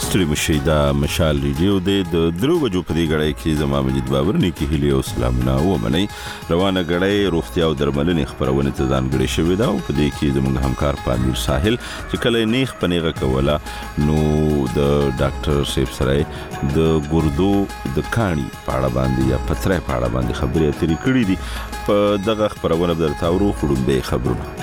ستړي مشي دا مشال ریډیو د 3 بجو په دې غړې کې زما مجید بابر نیکی هلي او سلامونه ومني روانه غړې روغتیا او درملنې خبرونه ته ځانګړې شوې ده او په دې کې زموږ همکار پامیر ساحل چې کله نیخ پنیغه کوله نو د ډاکټر سیف سره د ګردو د کانی پاړه باندې یا پترې پاړه باندې خبرې اترې کړې دي په دغه خبرونه درته ورو خړومبه خبرونه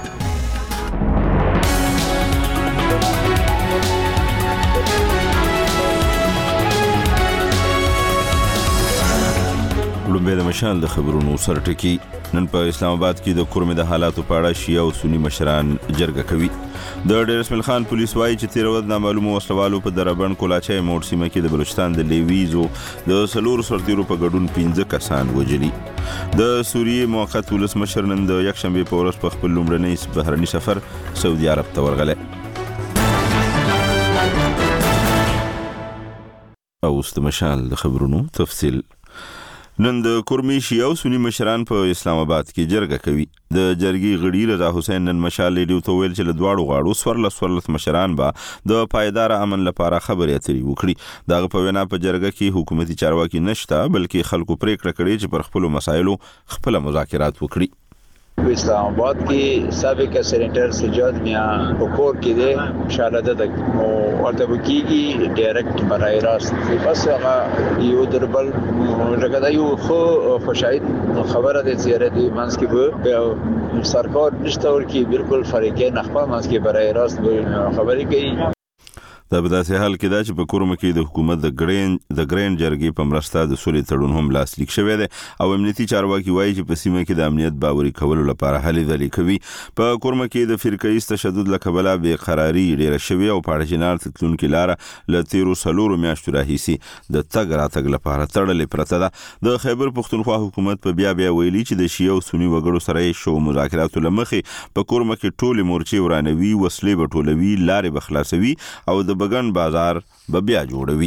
لومبه د مشال د خبرونو سرټکی نن په اسلام آباد کې د کورمې د حالاتو په اړه شیعه او سنی مشران جرګه کوي د ډیر اسماعیل خان پولیس وایي چې 13 ورځې نامعلومو وسلوالو په دربند کولاچای موډ سیمه کې د بلوچستان د لیویزو د سلور سرتیرو په ګډون 15 کسان وجلي د سوریې موقت ولسمشر نن د یکشنبه په ورځ په خپل لومړنی بهرني سفر سعودي عرب ته ورغلی او د مشال د خبرونو تفصیل نن د کورمې شیعه او سنی مشران په اسلام آباد کې جرګه کوي د جرګې غړي رضا حسین نن مشال ریډیو ته ویل چې له دواړو غاړو سورلس مشران به د پایدار امن لپاره خبرې اترې وکړي دغه په وینا په جرګه کې حکومتي چارواکي نشته بلکې خلکو پریکړه کړې چې پر خپل مسایلو خپل مذاکرات وکړي اسلام آباد کې سابق سینیټر سجاد میاں حکومت کې دي مشاهده د ورته کیږي ډایرکټ برای راست بس هغه یو دربل رګدا یو خو خوشاید خبره د زیارتي منځ کې به سرکار نشته ورکی بالکل فریقین خپل منځ کې برای راست خبرې کوي دا په داسې حال کې دا چې په کورمه کې د حکومت د ګرین جرګې په مرسته د سولې تړون هم لاسلیک شوی دی او امنیتي چارواکي وایي چې په سیمه کې د امنیت باوري کولو لپاره هلې ځلې کوي په کورمه کې د فرقه‌ایز تشدد له کبله بې قراري ډېره شوې او په اړجنار تلونکې لاره له 13 میاشتو راهیسې د تګ راتګ لپاره تړلې پرته ده د خیبر پښتونخوا حکومت په بیا ویلي چې د شیعه او سني وګړو سره یې شو مذاکراتو له مخې په کورمه کې ټولې مورچې ورانوي وسلې به ټولوي لارې به خلاصوي او د بګن بازار به بیا جوړوي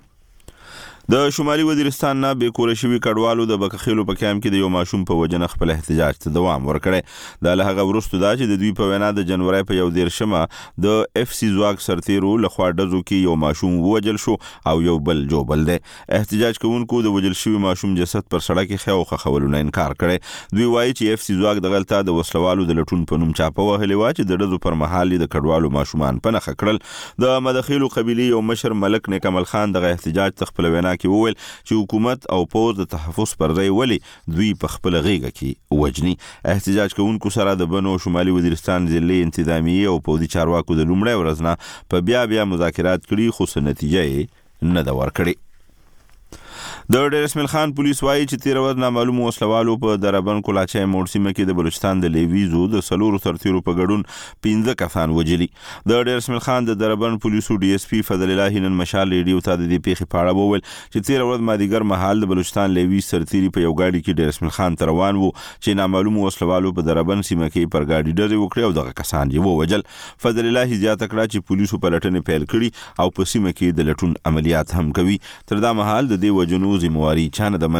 د شمالي وزیرستان نه به کور شوی کډوالو د بکخېلو په کیمپ کې د یو ماشوم په وجنه خپل احتجاج ته دوام ورکړي د لهغه ورستو دا چې د دوی په وینا د جنوري په 11 د اف سی زواګ سرتیرو لخوا ډزو کې یو ماشوم وجل شو او یو بل جوبل دی احتجاج کوونکو د وجل شوی ماشوم جسد پر سړک خو خولونه انکار کړي دوی وایي چې اف سی زواګ د غلطه د وسلوالو د لټون په نوم چاپه وهلې و چې د ډزو پر مهال د کډوالو ماشومان په نخ کړل د مدخیلو قبيله یو مشر ملک نیکمل خان د احتجاج تخپل وینا کې وویل چې حکومت او پوز د تحفظ پر ځای ولی دوی په خپل غیږه کې وجني احتجاج کوونکو سره د بنو شمالي وزیرستان ضلع انتظامیه او پوزي چارواکو د لومړی ورځ نه په بیا مذاکرات کړي خو څه نتیجه نه دا ورکړي د ډیر اسماعیل خان پولیس وایي چې 13 ورځې نامعلومو وسلوالو په دربند کولاچای موډ سیمه کې د بلوچستان د لیویزو د سلور سرتیرو په ګډون 15 کسان وجلي د ډیر اسماعیل خان د دربند پولیسو ډي اس پی فضل الله نن مشال ریډیو ته د دې پیښې په اړه وویل چې 13 ورځې مازیګر مهال د بلوچستان لیویز سرتیري په یو گاډي کې ډیر اسماعیل خان ته روان وو چې نامعلومو وسلوالو په دربند سیمه کې پر گاډي ډزې وکړې او دغه کسان یې ووجل فضل الله زیاته کړه چې پولیسو په لټنې پیل کړي او په سیمه کې د لټون عملیات هم کوي تر دا مهال د دې وجنو ذمہواری چانه د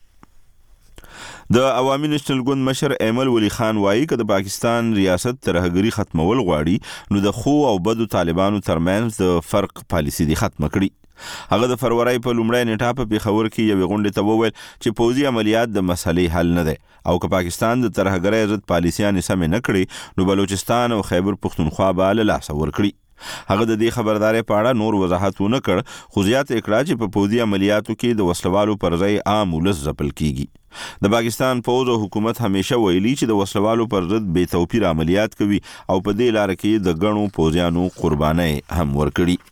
منلې د عوامي نېشنل ګوند مشر ایمل ولی خان وایي چې د پاکستان ریاست ترهګری ختمول غواړي نو د خو او بدو طالبانو ترمنځ د فرق پالیسی دی ختم کړي هغه د فروری په لومړۍ نیټه په پیښور کې یو غونډه ته وویل چې پوځي عملیات د مسلې حل نه دي او که پاکستان د ترهګرۍ ضد پالیسیانه سم نه کړي نو بلوچستان او خیبر پښتونخوا به له لاس ورکړي هغه د دې خبرداري په اړه نور وضاحت ونه کړ خو زیات اکړه چې په پوځي عملیاتو کې د وسلوالو پر ځای عام ولس ځپل کیږي د پاکستان پوځ او حکومت همیشه ویلي چې د وسلوالو پر ضد بے توپیر عملیات کوي او په دې لار کې د غنو پوځیانو قرباني هم ورکړي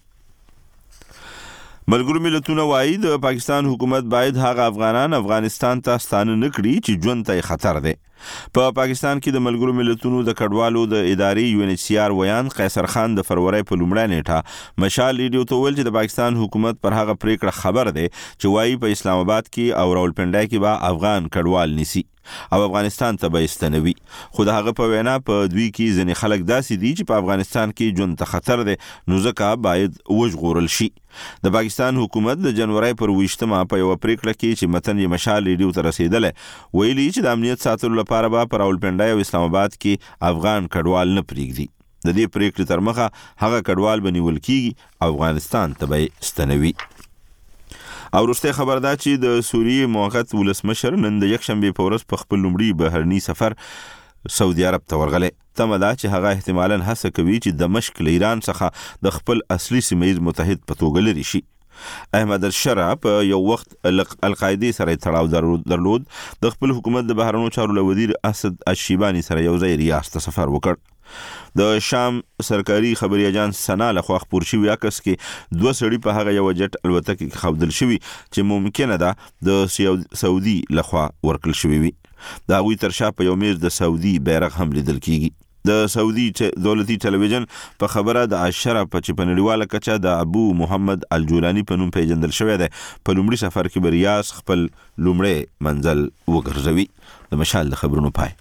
ملګرو ملتونه وایي د پاکستان حکومت باید هغه افغانان افغانستان ته ستانه نکړي چې ژوند ته خطر دی په پاکستان کې د ملګرو ملتونو د کډوالو د ادارې یو ان ایچ سی آر ویان قیصر خان د فروری په لومړۍ نیټه مشال ریډیو ته ویل چې د پاکستان حکومت پر هغه پریکړه خبر دی چې وایي په اسلام آباد کې او راولپنډای کې به افغان کډوال نسی او افغانستان ته به استنوي خو د هغه په وینا په دوی کې ځینې خلک داسې دي چې په افغانستان کې ژوند ته خطر دی نو ځکه باید وژغورل شي د پاکستان حکومت د جنوري پر 20 په یو پریکړه کې چې متن یې مشال ریډیو ته رسیدل ویلي چې د امنیت ساتلو لپاره به پر راولپنډای او اسلام آباد کې افغان کډوال نه پریږدي د دې پریکړې تر مخه هغه کډوال بنیول کیږي افغانستان ته به ستنوي. او وروسته خبر ده چې د سوریې موقت ولسمشر نن د یکشنبه په ورځ په خپل لومړي بهرني سفر سعودي عرب ته ورغلی. تمه ده چې هغه احتمالاً هڅه کوي چې دمشق له ایران څخه د خپل اصلي سیمه‌ییز متحد په توګه لري شي. احمد الشرع په یو وخت القاعده سره تړاو درلود. د خپل حکومت د بهرنیو چارو له وزیر اسد الشیبانی سره یو ځای ریاض ته سفر وکړ. د شام سرکاري خبري اجانس سنا له خوا خبر شوی عکس کې 2 سړي په هغه یو جټ الوتکه کې خوندل شوی چې ممکنه ده د سعودي لخوا ورکل شوی وي. دا غوي تر شا په یو میز د سعودي بیرغ هم لیدل کیږي. د سعودي دولتي ټلویزیون په خبره د اشرا په چپنړیواله کچا د ابو محمد الجولانی په نوم پیژندل شوی دی. په لومړي سفر کې به ریاض خپل لومړی منزل وګرځوي. د مشال د خبرونو پای.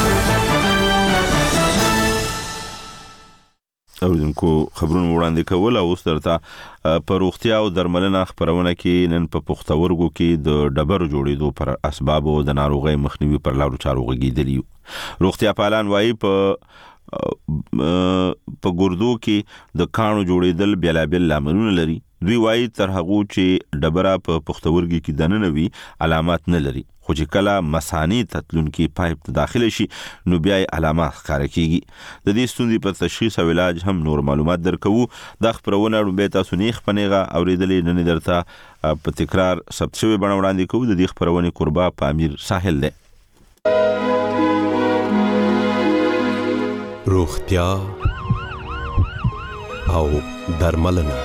اوریدونکو خبرونه وړاندې کول او اوس درته په روغتیا او درملنه خبرونه کې نن په پښتورګو کې د ډبرو جوړېدو پر اسباب او د ناروغۍ مخنیوي پر لارو چارو غږیدلی. روغتیا پالان وایي په ګردو کې د کانو جوړېدل بیلابل لاملونه لري. دوی وایي تر هغه چې ډبره په پښتورګي کې دننه وي علامات نه لري، خو چې کله مثانې تتلونکي پایپ ته داخله شي نو بیا علامات ښکاره کیږي. د دې ستونزې په تشخیص او علاج هم نور معلومات درکوو. دا خبرونه به تاسو نه خپنېغه اوریدلې نن درته په تکرار ثبت شوی بڼه وړاندې کوو. د دې خبرونه قربا په امیر ساحل ده. روغتیا او درملنه.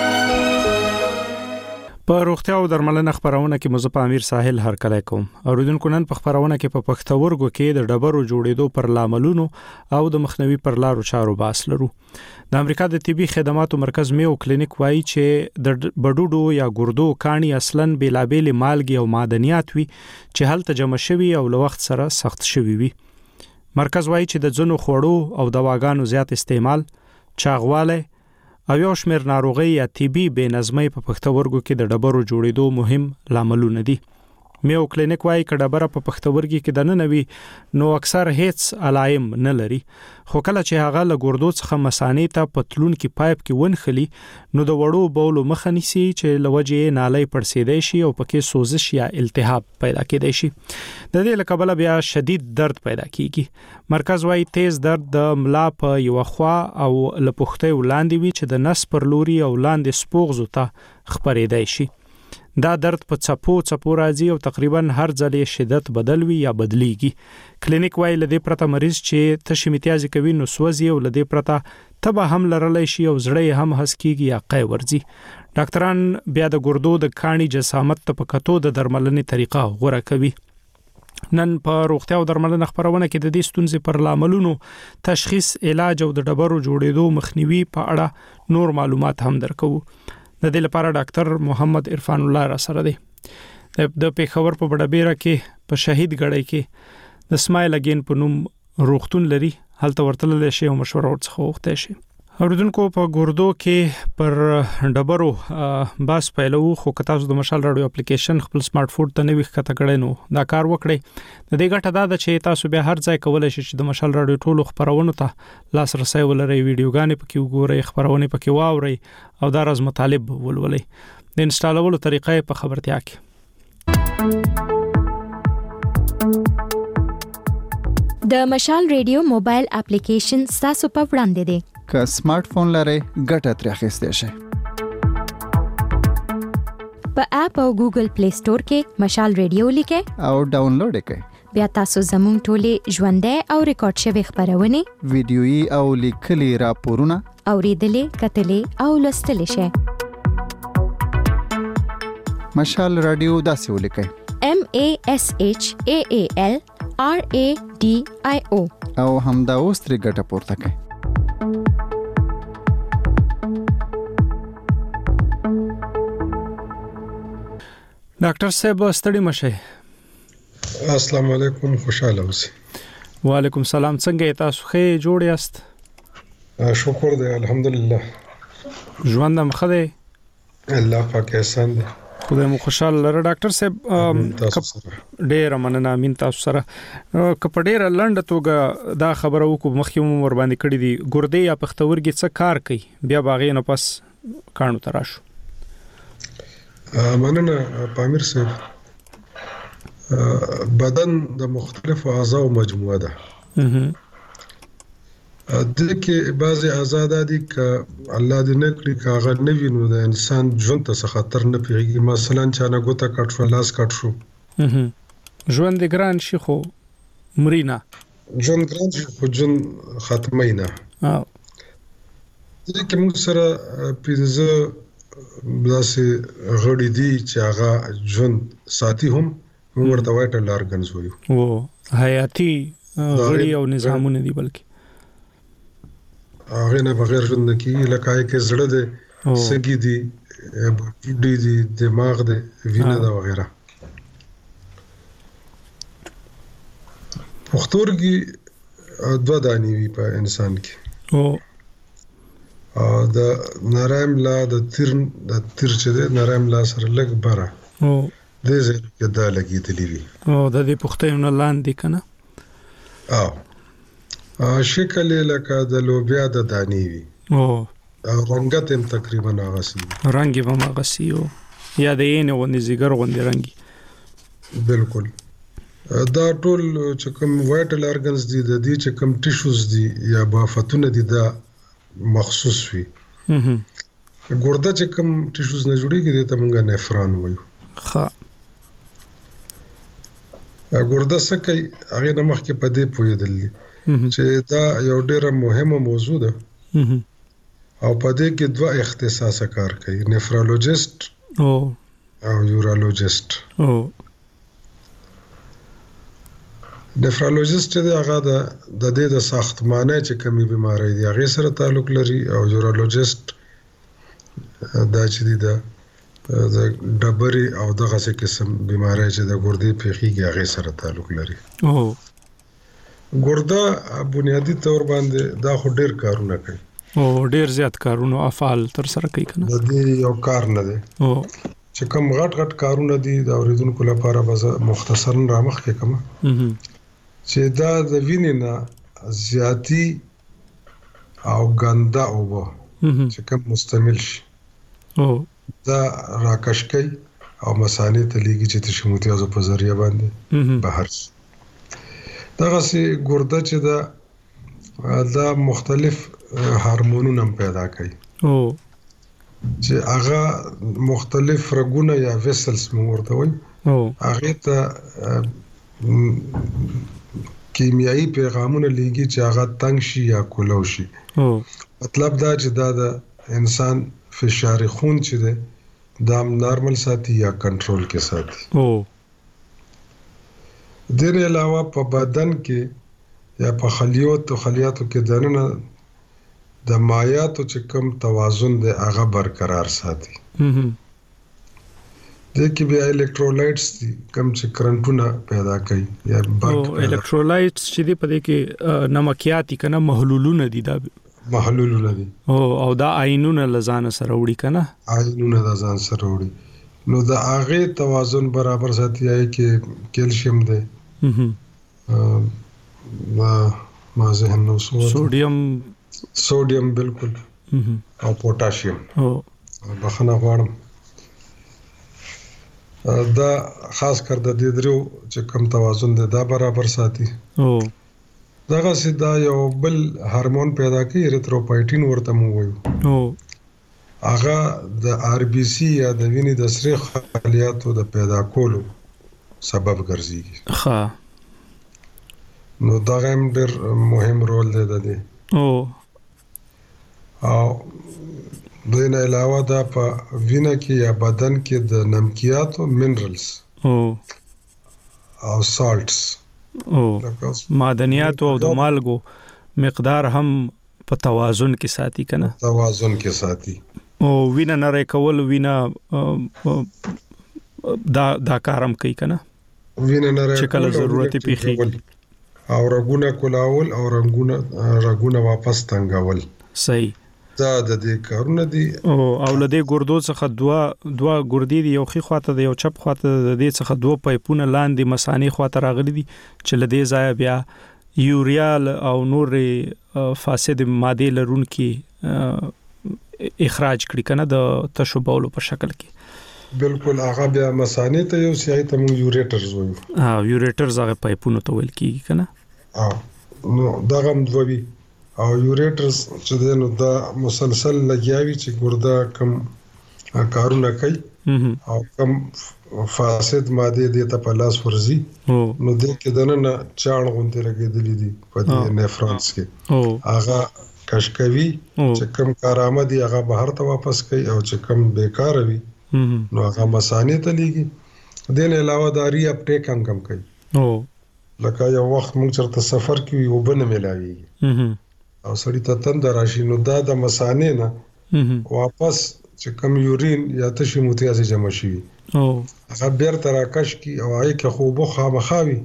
په روغتیا او درملنه خبرونه کې مزه په امیر ساحل هر کله کوم. اوریدونکو نن په خبرونه کې په پښتورګو کې د ډبرو جوړېدو پر لاملونو او د مخنیوي پر لارو چارو باس لرو. د امریکا د طبي خدماتو مرکز میو کلینیک وایي چې د بډوډو یا ګردو کانی اصلاً بیلابېل مالګي او معدنیات وي چې هلته جمع شوي او له وخت سره سخت شوي وي. مرکز وایي چې د ځنو خوړو او دواګانو زیات استعمال، چاغواله او یو شمېر ناروغي یا طبي بې نظمۍ په پښتورګو کې د ډبرو جوړېدو مهم لاملونه دي. میو کلینیک وایي چې ډبره په پښتورګي کې دننه وي نو اکثر هیڅ علائم نه لري، خو کله چې هغه له ګردو څخه مثانې ته پتلون کې پایپ کې ونخلي نو د وړو بولو مخه نیسي چې لوجې نالۍ پړسېدای شي او پکې سوزش یا التهاب پیدا کېدای شي. د دې له کبله بیا شدید درد پیدا کیږي. مرکز وایي تیز درد د ملا په یو خوا او لپخته ولاندې وي چې د نس پر لوري او لاندې سپوغزو ته خبرېدای شي. دا درد په څپو راځي او تقریبا هر ځل شدت بدل وي یا بدلیږي. کلینیک وایي لدې پرته مریض چې تشې امتیازي کوي نو سوځي او لدې پرته تبه هم لرلی شي او زړه هم هس کیږي یا قی ورځي. ډاکټران بیا د ګردو د کاڼي جسامت ته په کتو د درملنې طریقه غوره کوي. نن په روغتیا او درملنه خبرونه کې د دې ستونزې پر لاملونو، تشخیص، علاج او د ډبرو جوړېدو مخنیوي په اړه نور معلومات هم درکوو. د دې لپاره ډاکټر محمد عرفان الله را سره دی. د پیښور په بډابیره کې په شهید غړی کې د سمایل اگین په نوم روغتون لري، هلته ورتلل شي او مشوره ورڅخه وغوښتل شي. اوریدونکو په ګردو کې پر ډبرو باس پیلو، خو که تاسو د مشال رادیو اپلیکیشن خپل سمارټ فون ته نوې ښکته کړئ نو دا کار وکړئ. د دې ګټه دا ده چې تاسو بیا هر ځای کولای شئ چې د مشال رادیو ټولو خبرونو ته لاسرسی ولرئ، ویډیوګانې پکې وګورئ، خبرونه پکې واورئ او دا راز مطالب ولولئ. د انسټالولو طریقې په خبرتیا کې. د مشال رادیو موبایل اپلیکیشن تاسو په وړاندې دی. که سمارټ فون لرئ ګټه ترې اخیستی شئ. په اپ او ګوګل پلی سٹور کې مشال رادیو لیکئ او ډاونلوډ کړئ. بیا تاسو زموږ ټولې ژوندۍ او ریکارډ شوی خبرونه، ویډیويي او لیکلي راپورونه اوریدلې، کتلې او لوستلې شئ. مشال رادیو داسې ولیکئ: MASHAAL RADIO او همدا اوس ترې ګټه پورته کړئ. ډاکټر صاحب ستړي مشه. السلام علیکم، خوشاله اوسئ. وعلیکم السلام. څنګه تاسو ښه جوړ یاست؟ شکر دی، الحمدلله. ژوند هم ښه دی؟ الله پاک احسان دی. خدای مو خوشاله لره ډاکټر صاحب تاسو سره ډېر مننه امین تاسو سره کپ ډېر لنډ توګه دا خبره وکړو مخکې مو ور باندې کړی دی ګردې یا پښتورګي څه کار کوي بیا باغې نه پس کانو تراشو مننه پامیر صاحب بدن د مختلفو اعضاء مجموعه ده د کې بعضي اعضاء دي ک الله دې نه کړی کاغه نه وینو د انسان ژوند ته خطر نه پیږي مثلا چانه ګوته کټ شو لاس کټ شو ژوند ګران شي خو مرینا ژوند ګران شي خو ژوند ختمینا د کې موږ سره پیزه بلاسه غړي دي چې هغه ژوند ساتي هم ورته وایټل ارګنز وایو او حیاتي غړي او نظامونه دي بلکې هغه نه بغیر ژوند کی لکه کې زړه ده سګي دي ډي دي دماغ ده وینه ده وغیرہ پښتورګي دوه دانی وي په انسان کې د نرم لا د تیر چې ده نرم لا سره لګ بره د زه کې دا لګیدلی وي او د دې پښتون لاندې کنه شکل لکه د لوبیا د دانی وي او رنگت هم تقریبا هغه رنگي به هغه او یا د یې نه ونی زیګر غوندي رنگي بالکل دا ټول چې کوم وایټل ارګنز دي د دې چې کوم ټیشوز دي یا بافتونه دي دا مخصوص وي ګرده چې کوم ټیشوز نه جوړیږي د ته مونږه نفران وایو ښه ګرده څه کوي هغه د مخ کې پدې پویدل چې دا یو ډیره مهمه موضوع ده او پدې کې دوه اختصاص کار کوي نفرولوژیست او یورولوژیست نفرولوژیست چې هغه د دې د ساختمانه چې کومي بيمارۍ دي هغه سره تعلق لري او یورولوژیست دا چې دی د ډبري او دغه څه قسم بيمارۍ چې د ګردې پیخيږي هغه سره تعلق لري ګرده بنیادی طور باندې دا خو ډیر کارونه کوي او ډیر زیات کارونه افعال تر سره کوي کنه د دې یو کار نه دی چې کوم غټ کارونه دي د اوریدونکو لپاره به مختصرا رامخ کې کوم چې دا د وینې نه زیاتی او ګنده او چې کوم مستعمل شي دا راکش کوي او مسانې ته لیږي چې تشموتیازو په ذریعہ باندې بهر شي دغه سي ګرده چې دا مختلف هورمونونه پیدا کوي چې هغه مختلف رګونه یا ویسلز ورته وایي هغه ته کیمیاوي پیغامونه لیږي چې هغه تنگ شي یا کولو شي مطلب دا چې دا د انسان فشار خون چې ده دا نارمل ساتي یا کنټرول کې ساتي دغه علاوه په بدن کې یا په خلیاتو کې دننه د مایعاتو چې کوم توازن دی هغه برقرار ساتي د کې بیا الکترولایټس دي کوم چې کرنټونه پیدا کوي یا الکترولایټس چې دی په دې کې نمکياتي کنه محلولونه دي دا محلولونه دي او دا عینونه لزان سره وړي کنه عینونه لزان سره وړي نو دا هغه توازن برابر ساتي چې کیلشیم دی ما ذهن نو سوډیم بالکل او پوتاشیم بخنه غواړم دا خاص کر د دې درو چې کم توازن دی دا برابر ساتي دغه سیدا یو بل هورمون پیدا کوي اریتروپایټین ورته مو وایو هغه د آر بي سي یا د وینې د سری خلیاتو د پیدا کولو سبب ګرځي ښه نو دا هم ډېر مهم رول دی د دې او د نه علاوه دا په وینه کې یا بدن کې د نمکياتو منرالز او سالټس معدنیات او د مالګو مقدار هم په توازن کې ساتي کنه توازن کې ساتي او وینه نه کول وینه دا کارم کوي کنه وینه نه چې کله ضرورت پیخي او رګونه کولاول او رګونه واپس تنګول صحیح دا د دې کارونه دي. او لدې ګردو څخه دوه ګردې دي، یو خي خواته د یو چپ خواته د دې څخه دوه پایپونه لاندې مسانی خواته راغلي دي چې لدې ځای بیا یوریا او نور فاسد ماده لرونکي اخراج کړي کنه د تشو بولو په شکل کې. بالکل هغه بیا مسانی ته یو سیای ته مونږ یوریټرز وایو. یوریټرز هغه پایپونه ته ویل کیږي کنه. نو دا هم دوی او یوریټرز چې دنو دا مسلسل لګیاوي چې ګرده کم کارونه کوي او کم فاسد ماده دې ته په لاس ورزي نو دې کې دنه چاڼ غونډه لګېدلې دي په دې نفرونز کې. هغه کشکوي چې کم کارآمد دي هغه بهر ته واپس کوي او چې کم بیکار وي نو هغه مسانې ته لګي. دین علاوه دا ری اپټیک هم کم کوي. لکه یو وخت موږ چرته سفر کې یو بنه ملاوي او سړی ته تند راشي نو دا د مسانې نه واپس چې کم یورین یا تشي متیازه جمع شي هغه بیر تر راکش کی او هغه کې خوبو خامخاوي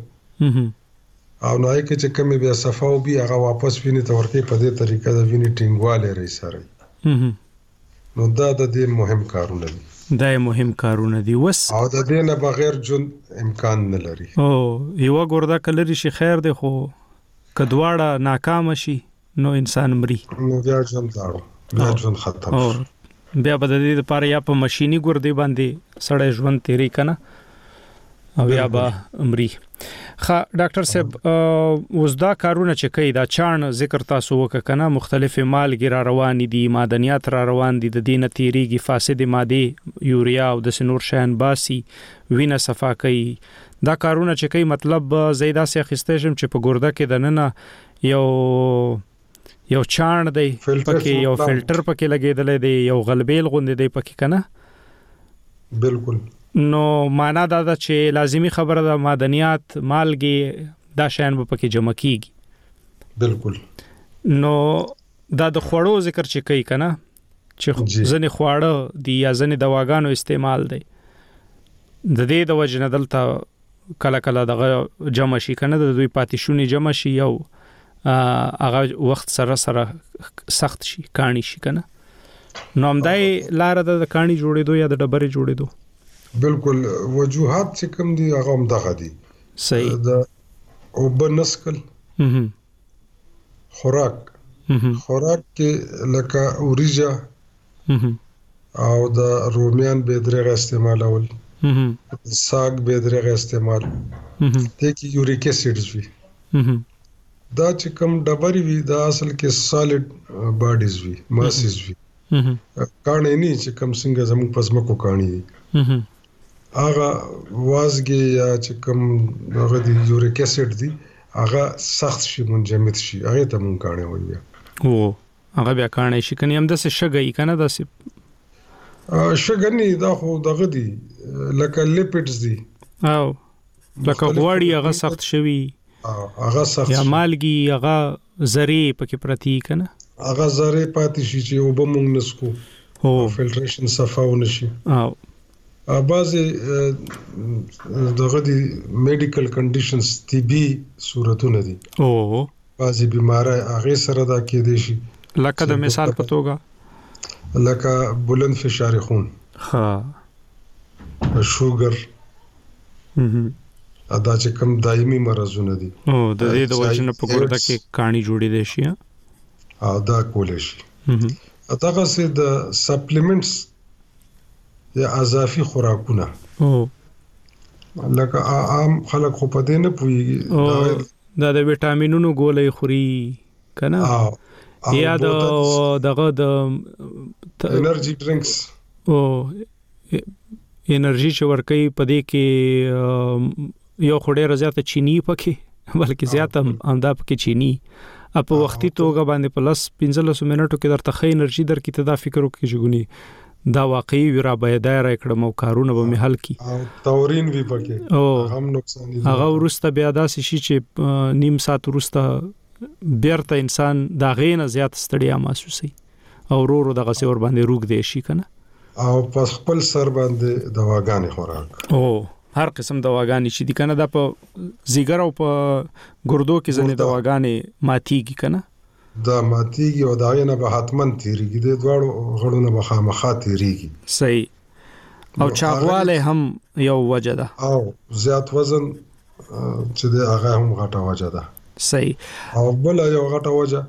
او نه کې چې کم بیا صفاو بیا هغه واپس ویني ته ورکه په دې طریقه د ویني ټینګواله لري سره. نو دا د دې مهم کارونه دي. دا مهم کارونه دي وس او د دې نه بغیر جون امکان نه لري. یو ګوردا کلری شي خیر دی خو کدواړه ناکام شي نو انسان مري نو بیا ژوند داړو بیا ژوند ختم بیا به د دې لپاره یا په ماشيني ګردې باندې سړی ژوند تیری کنه او یا به مري. ډاکټر صاحب اوس دا کارونه چې کوي دا چاڼ ذکر تاسو وکړه کنه مختلفه مالګې را روان دي معدنیات را روان دي د دینه تیریږي فاسد ماده یوریا او د سنور شین باسي وینه صفا کوي. دا کارونه چې کوي مطلب زیاده سي خستېشم چې په ګرده کې د نن یو چاڼ دی پکې یو فلټر پکې لګېدل دی یو غلبېل غوندې دی پکې کنه. بالکل. نو معنا دا ده چې لازمی خبره ده معدنیات مالګي دا شین به پکې جمع کیږي. بالکل. نو دا د خوړو ذکر چې کوي کنه چې ځنې خواړه دی یا ځنې دواګانو استعمال دی د دې د وجنه دلته کله کله دغه جمع شي کنه د دوی پاتې شونی جمع شي او هغه وخت سره سخت شي کانی شي کنه. نو همدای لار د کانی جوړېدو یا د ډبرې جوړېدو. بالکل وجوهات چې کوم دي هغه هم دغه دي. صحیح. د او بنسکل خوراک کې لکه اوریجا او د رومیان بيدرغه استعمالول ساگ بيدرغه استعمال ته کې یوریک اسیډز وي. دا چې کوم ډبرې وي دا اصل کې سالډ باډیز وي ماسز وي کانې نه چې کوم څنګه زموږ پسمکو کانی دي هغه وازګي یا چې کوم هغه دی یوریک اسید دی هغه سخت شي منجمد شي هغه ته مونږ کانې وایو. هغه بیا کانې شي کني هم د څه شګي کنه د څه شګنی دا خو دغه دی لکه لیپټس دی او لکه غوړی هغه سخت شوی هغه سخت یا مالګي هغه زری پکې پرتی کنه هغه زری پاتې شي چې وب مونږ نسکو فلټریشن صفاونه شي. بعضی دغه دی میډیکل کنډیشنز طبي صورتونه دي بعضی بیماری هغه سره دا کې دي شي لکه د مثال په توګه لکه بلند فشار خون شوګر دا چې کوم دایمي مرزونه دي د دې د وجنه په ګرده کې کانی جوړې دي شي دا کولای شي. دغه سه د سپلیمنټس یا اضافي خوراکونه لکه عام خلک خو په دې نه پوي دا د وټامینونو ګولې خوري کنه یا دغه د انرژي ډرینکس انرژي چې ورکوي په دې کې یو خوري زیاته چینی پکې بلکې زیاته همدا پکې چینی په وختي توګه باندې پلس 15 منټو کې درته خې انرژي درکې ته دا فکر وکړي جګونی دا واقعي ورا باید را کړم او کارونه به مې حل کی او تورین وی پکې هم نقصان دي هغه ورسته بیا داسې شي چې نیم ساعت ورسته بیرته انسان دا غینه زیات ستړیا محسوسي او ورو دغه څور باندې روغ دی شي کنه او پس خپل سر باندې دواګانې خوراک هر قسم دواګانې چې دي کنه دا په زیګر او په ګردو کې ځنې دواګانې ماتيږي کنه دا ماتیږي او دا نه به حتمن تیریږي د دواړو غړو نه به خامخا تیریږي. صحیح. او چاغواله هم یو وجه ده او زیات وزن چې د هغه هم غټه وجه ده. صحیح. او بل یو غټه وجه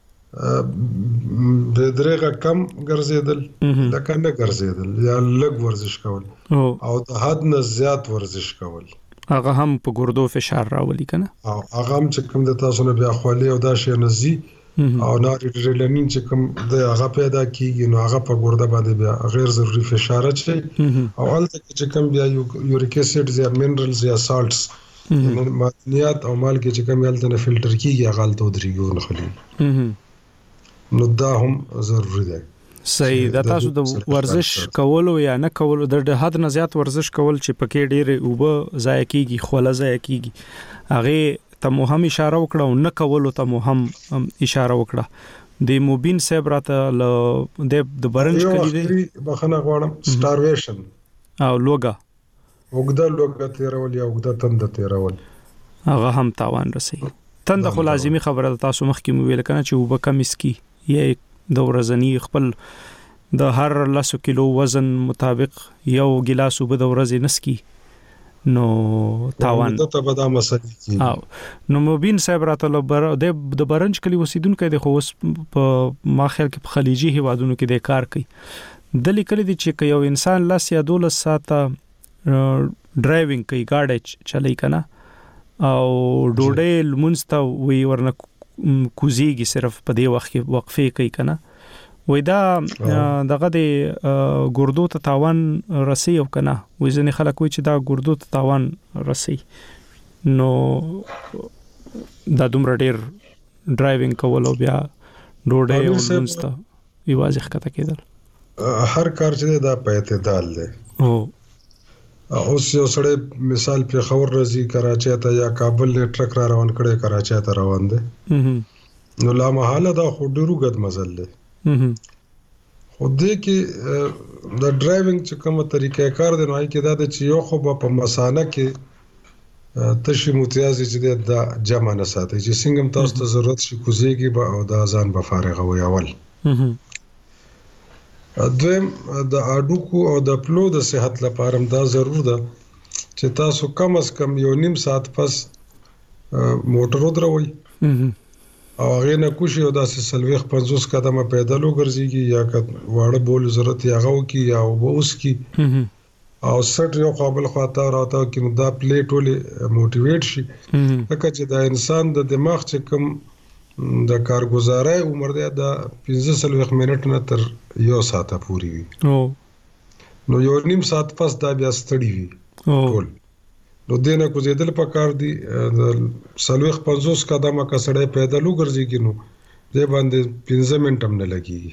د درېغه کم ګرځیدل لکه نه ګرځیدل یا لږ ورزش کول او د حد نه زیات ورزش کول هغه هم په ګردو فشار راولي کنه. او هغه هم چې کوم د تاسو نه بیا خولي او دا شی نزي او نارډرلینین چې کوم د هغه پیدا کیږي نو هغه په ګرده باندې بیا غیر ضروري فشار اچي او هلته چې کوم بیا یوریک اسید یا منرالز یا سالټس معدنیات او مالګه چې کوم هلته نه فلټر کیږي هغه ته درېږي نه خلی نو دا هم ضروری ده. صحیح. دا تاسو د ورزش کولو یا نه کولو د حد نه زیات ورزش کول چې پکې ډېر اوبه ضایع کیږي خوله ضایع کیږي هغه ته مو هم اشاره وکړه او نه کولو ته مو هم اشاره وکړه. د موبین صاحب راته د برنج کلی دی بخنه غواړم سټارویشن او لوګا وګدا لوګا تیرول یا وګدا تند تیرول هغه هم تاوان رسي. تند خو لازمی خبره تاسو مخکې مو ویل کنه چې وب کم اسکی یې د ورځنی خپل د هر 10 کیلو وزن مطابق یو ګلاس وب د ورځې نسکی نو تاوان ته به دا مسله کی. نو مبین صاحب راته د برنج کلی وسیدونکو د خو په ما خیال کې په خلیجي هوادونو کې د کار کوي د لیکل دي چې یو انسان لاس یا 12 ساعته ډرایوینګ کوي ګاډي چلای کنه او ډوډۍ لمونستا وی ورنه کوزيږي صرف په دې وخت کې وقفه کوي کنه وای دا دغه د ګردو ته تاوان رسي او کنه وای ځنې خلک وای چې دا ګردو ته تاوان رسي نو دا دومره ډیر ډرایوینګ کول او بیا ډوډۍ او لمونستا یوازې ښکته کېدل هر کار چې دا په اعتدال دی. اوس یو سړی مثال په خبر راځي کراچي ته یا کابل له ټرک را روان کړي کراچي ته روان دي نو لا محاله دا خو ډیرو غد مزل دی خو دې کې د ډرایوینګ چې کومه طریقې کار دی نو کې دا چې یو خو په مسانه کې تشي متیازي چې دا جمع نه ساتي چې څنګه تاسو ته ضرورت شي کوزيږي به او دا ځان به فارغ وي اول دویم د اډوکو او د پلو د صحت لپاره دا ضرور ده چې تاسو کم از کم یو نیم ساعت پس موټر ودروي او هغه نه کوشي او داسې سلويخ 50 قدمه پیدل وګرځيږي یا واړه بول ضرورت یا غو کی یا اوس کی او سټ یو قابل خاطر راته کې دا پلیټ ولې موټیویټ شي لکه چې دا انسان د دماغ چې کوم د کارګزارۍ عمر دی د 15 منټ نه تر یو ساعت پورې وي نو یو نیم ساعت پس دا بیا ستړي وي ټول نو دینه کوزیدل پکار دي د 50 قدمه کا سړی پیدل وګرځي کینو دې باندې 15 منټ هم نه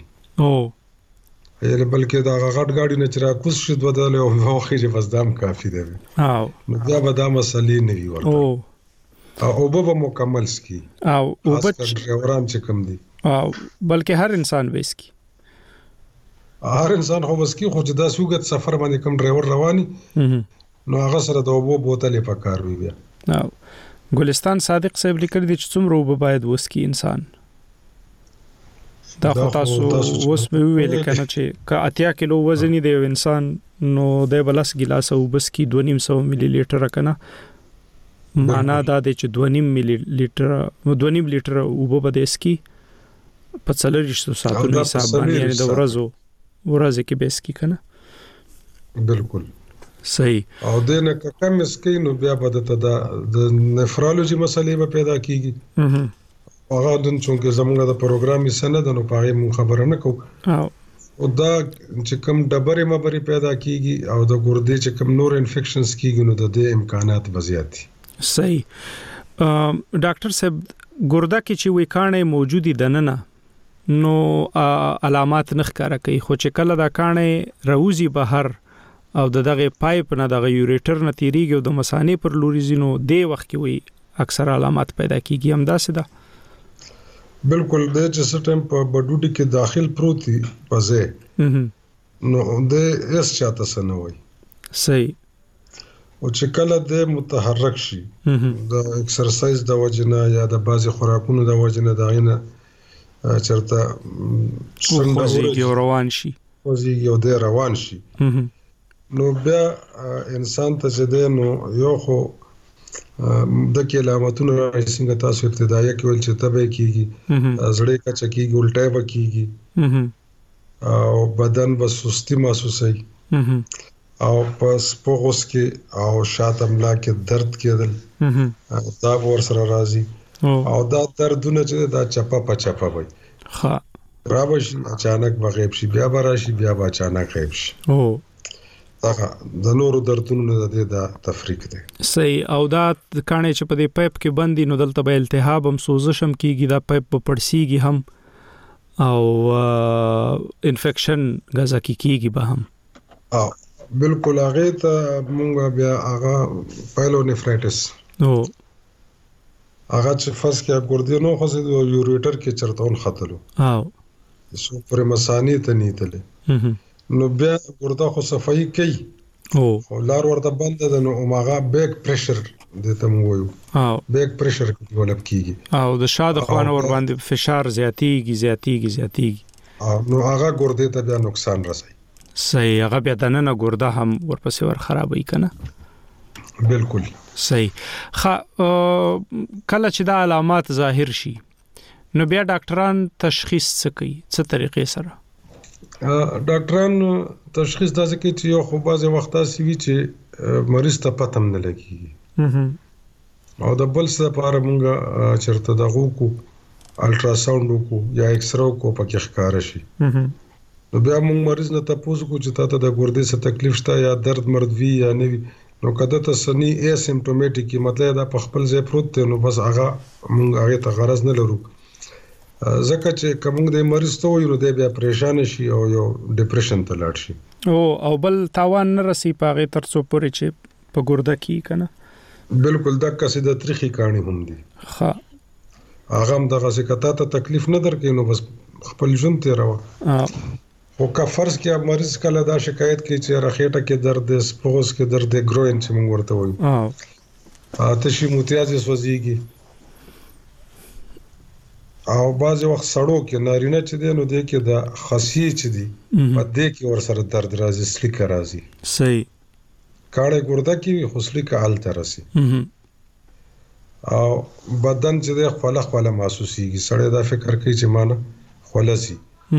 لګي یله بلکې دا غټ گاډي نه چر کوس شید بدل او واخې بس دام کافی دی نو دا به دا مسلې نه وي ورته او به مکمل سکی او بچ ډرایوران چې کم دي او بلکې هر انسان وسکی هر انسان خو وسکی خو چې دا سوګت سفر باندې کم ډرایور رواني نو هغه سره د اوبو بوتلې پکار وي بیا ګلستان صادق صاحب لیکل دي چې څومره وب باید وسکی انسان دا خو تاسو اوس به ویل کنه چې کا 80 کیلو وزن دی انسان نو د بلس ګلاس او بسکی 2.5 ملي لیټر کنه معنا دا دی چې 2.5 ملي لیټر اوبه بده اسکی په 40 ساعتونو حساب باندې د ورځې کې به اسکی کنه بالکل صحیح او دنه کم اسکی نو بیا بده ته د نفرولوژي مسلې به پیدا کیږي هغه د چونکه زموږ د پروګرامي سند نو پاره مون خبره نه کو او دا چې کوم ډبرې مبري پیدا کیږي او د ګردې چې کوم نور انفیکشنز کیږي نو د دې امکانات بزیات صحیح. ډاکټر صاحب ګرده کې چې وکانه موجودي دننه نو علامات نه ښکارا کوي خو چې کله دا کانه روزي بهر او دغه پایپ نه دغه یوریټر نه تیریږي او د مثانې پر لوري زینو دی وخت کې وي اکثر علامات پیدا کیږي هم دا سده بالکل د چې سټم په بډوډي کې داخل پروتي پځه نو د اس چاته سنوي صحیح او چې کله د متحرک شي د ایکسرسایز د وجنه یا د بازي خوراکونو د وجنه دا غنه چرته څنګه روان شي وزيږي او د روان شي نو بیا انسان ته چې دی نو یو خو د کې علامتونه څنګه تاسو ابتدایي کې ول چې تبه کیږي زړه کا چکیږي الټه وکیږي او بدن به سستی محسوسي او پس پوغوس کې او شاته ملا کې درد کېدل دا ور سره راځي او دا دردونه چې دا چپا پچپا وي ها رابشي اچانک بغیب شي بیا براشي بیا به اچانک غیب شي دا د نورو دردونو د تفریق دی صحیح او دا کانه چې په دې پایپ کې بندي نو دلته به التهاب هم سوزش هم کیږي دا پایپ په پړسیږي هم او انفیکشن غزا کیږي به هم بالکل هغه ته مونږ بیا هغه پایلونیفرایټس هغه چې فرض کې ګردې نو خو د یوریټر کې چرتون خطلو سو پر مسانی ته نیتله نو بیا ګرده خو صفائی کوي او لار ورته بند ده نو ماغه بیک پریشر دته مو وایو بیک پریشر ډیولپ کیږي او د شاده خوانه ور باندې فشار زیاتیږي نو هغه ګرده ته بیا نقصان رسي صحیح هغه بیا دنه ګرده هم ورپسې ور خرابوي کنه بالکل صحیح کله چې دا علامات ظاهر شي نو بیا ډاکټران تشخیص څه کوي څه طریقې سره ډاکټران تشخیص داسې کوي چې یو خو بعضې وخت داسې وي چې مریض ته پته هم نه لګېږي او د بل څه لپاره مونږ چېرته دغه وکړو الټراساونډ وکړو یا ایکسره وکړو پکې ښکاره شي نو بیا مونږ مریض نه تپوس کوو چې تا ته د ګردې څه تکلیف شته یا درد مرد وي یا نه وي نو کده ته سنی اسیمپټومیټیک مطلب دا په خپل ځای پروت دی نو بس هغه مونږ هغه ته غرض نه لرو ځکه چې کوم د مریض ته وي نو دی بیا پریشان شي او یو ډیپریشن ته لاړ شي او بل تاوان نه رسی پاغه تر څو پورې چې په ګرده کې کنه بالکل دا کسې د تاریخي کہانی هم دي ها هغه هم دغه څه کته ته تکلیف نه درکې نو بس خپل ژوند ته راو او کا فرض کې مریض کله دا شکایت کوي چې رخېټه کې درد دی سپوغس کې درد دی ګروین چې موږ ورته وایو آتشي متیازې سوځيږي او بعض وخت سړو کې نارینه چې دی نو دی کې د خاصیت چې دی په دې کې ور سره درد راځي سلیک راځي صحیح کاړه ګرده کې خصلي کا حالت راسي او بدن چې دی خپل محسوسيږي سړی دا فکر کوي چې مانه خلصي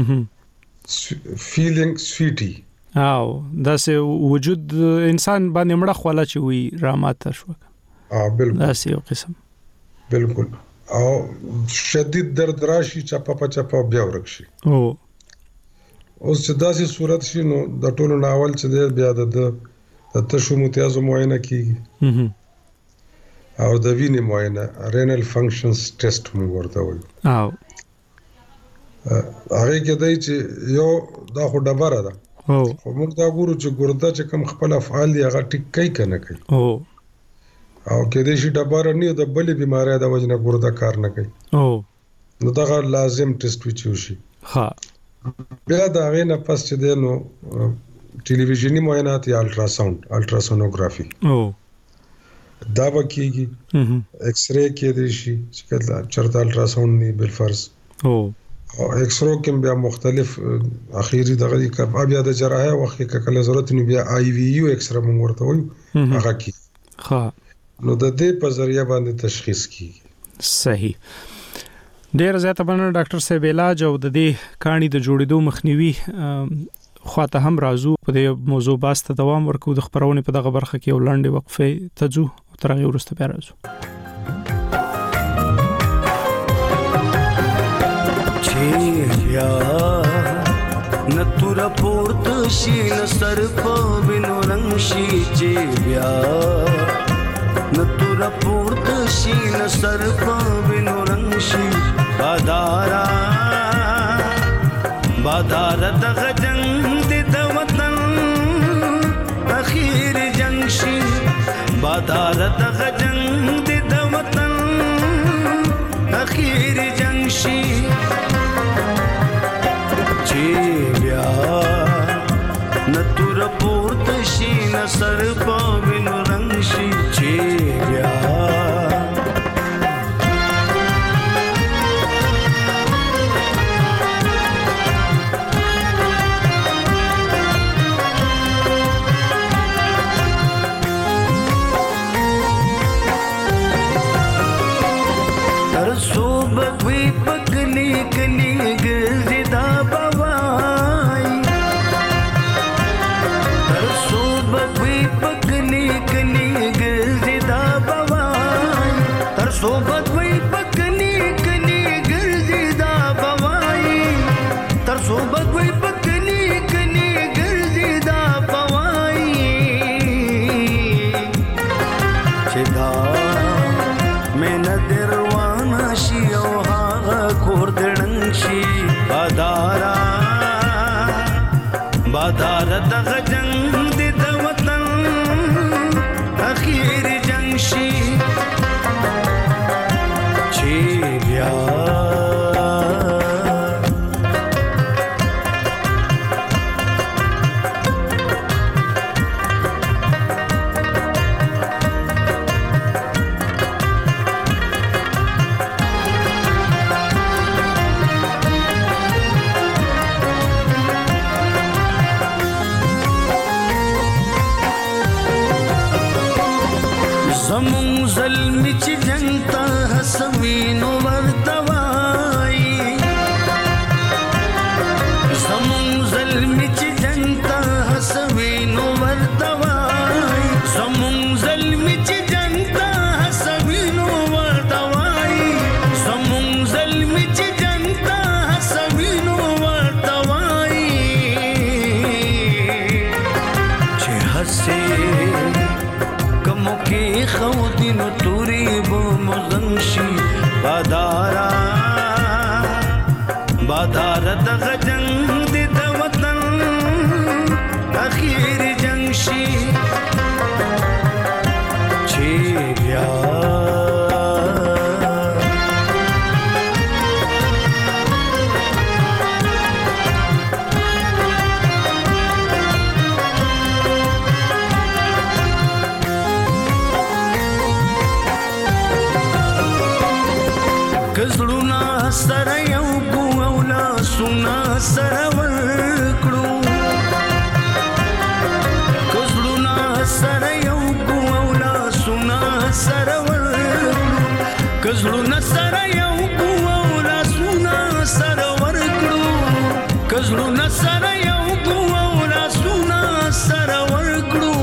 فیلینګ سویټي او دا سه وجود انسان باندې مړه خواله چې وي راماته شو بالکل دا سه یو قسم بالکل او شدید درد راشي چپا بیا ورکشي اوس چې داسې صورت شي نو د ټولو ناول چې دی بیا د تشو متیازو معاینه کیږي او د وینې معاینه رینل فنکشنز ټیسټ موږ ورته وایو هغه کې دی چې یو دا خو ډبره ده خو موږ دا ګورو چې ګرده چې کوم خپل افعال دی هغه ټیک کوي کنه کوي او کې دې شي ډبره نه د بلې بیماری د وجنه ګرده کار نه کوي نو دا لازم ټیسټ وچوشي ها بیا دا غینه پس چې دی نو ټلویزیونی معاینات یا الټراسونوګرافي دا وکیږي ایکس ری کې دی شي چې چرته الټراساوند نه بل فرض او ایکسرو کې بیا مختلف اخیری دغه کې بیا د جراحه وخت کې کله ضرورت نه بیا آی وی یو ایکسره موږ ورته وایو هغه کې ها نو د دې په ذریعہ باندې تشخیص کیږي صحیح ډیر زیاته باندې ډاکټر صاحب علاج او د دې کہانی د جوړېدو مخنیوي خواته هم راځو په دې موضوع باسته دوام ورکو د خبرونه په دغه برخه کې ولنډه وقفه تجو ترغه ورسته بیا راځو یا نتور پورت شي نصر په وینو رنگ شي چې بیا نتور پورت شي نصر په وینو رنگ شي بادار دغه جنگ د وطن اخیر جنگ شي بادار دغه جنگ د وطن اخیر جنگ شي بیا نتور پورت شي نصر په وینو رنگ شي چې بیا شي چې بیا زمون ظلمی چی جنگتا حسوینو وردوائی زمون ظلمی چی جنگتا حسوینو وردوائی زمون ظلمی چی جنگتا حسوینو وردوائی زمون ظلمی چی جنگتا حسوینو وردوائی چه حسی کموکی خودینو توری بو مغنشی بادارا دغ جنگ دی د وطن اخیر جنگ شي چې بیا کزړونا سره یو ګو اولا سنا سره ورکړو کزړونا سره یو ګو اولا سنا سره ورکړو کزړونا سره یو ګو اولا سنا سره ورکړو کزړونا سره یو ګو اولا سنا سره ورکړو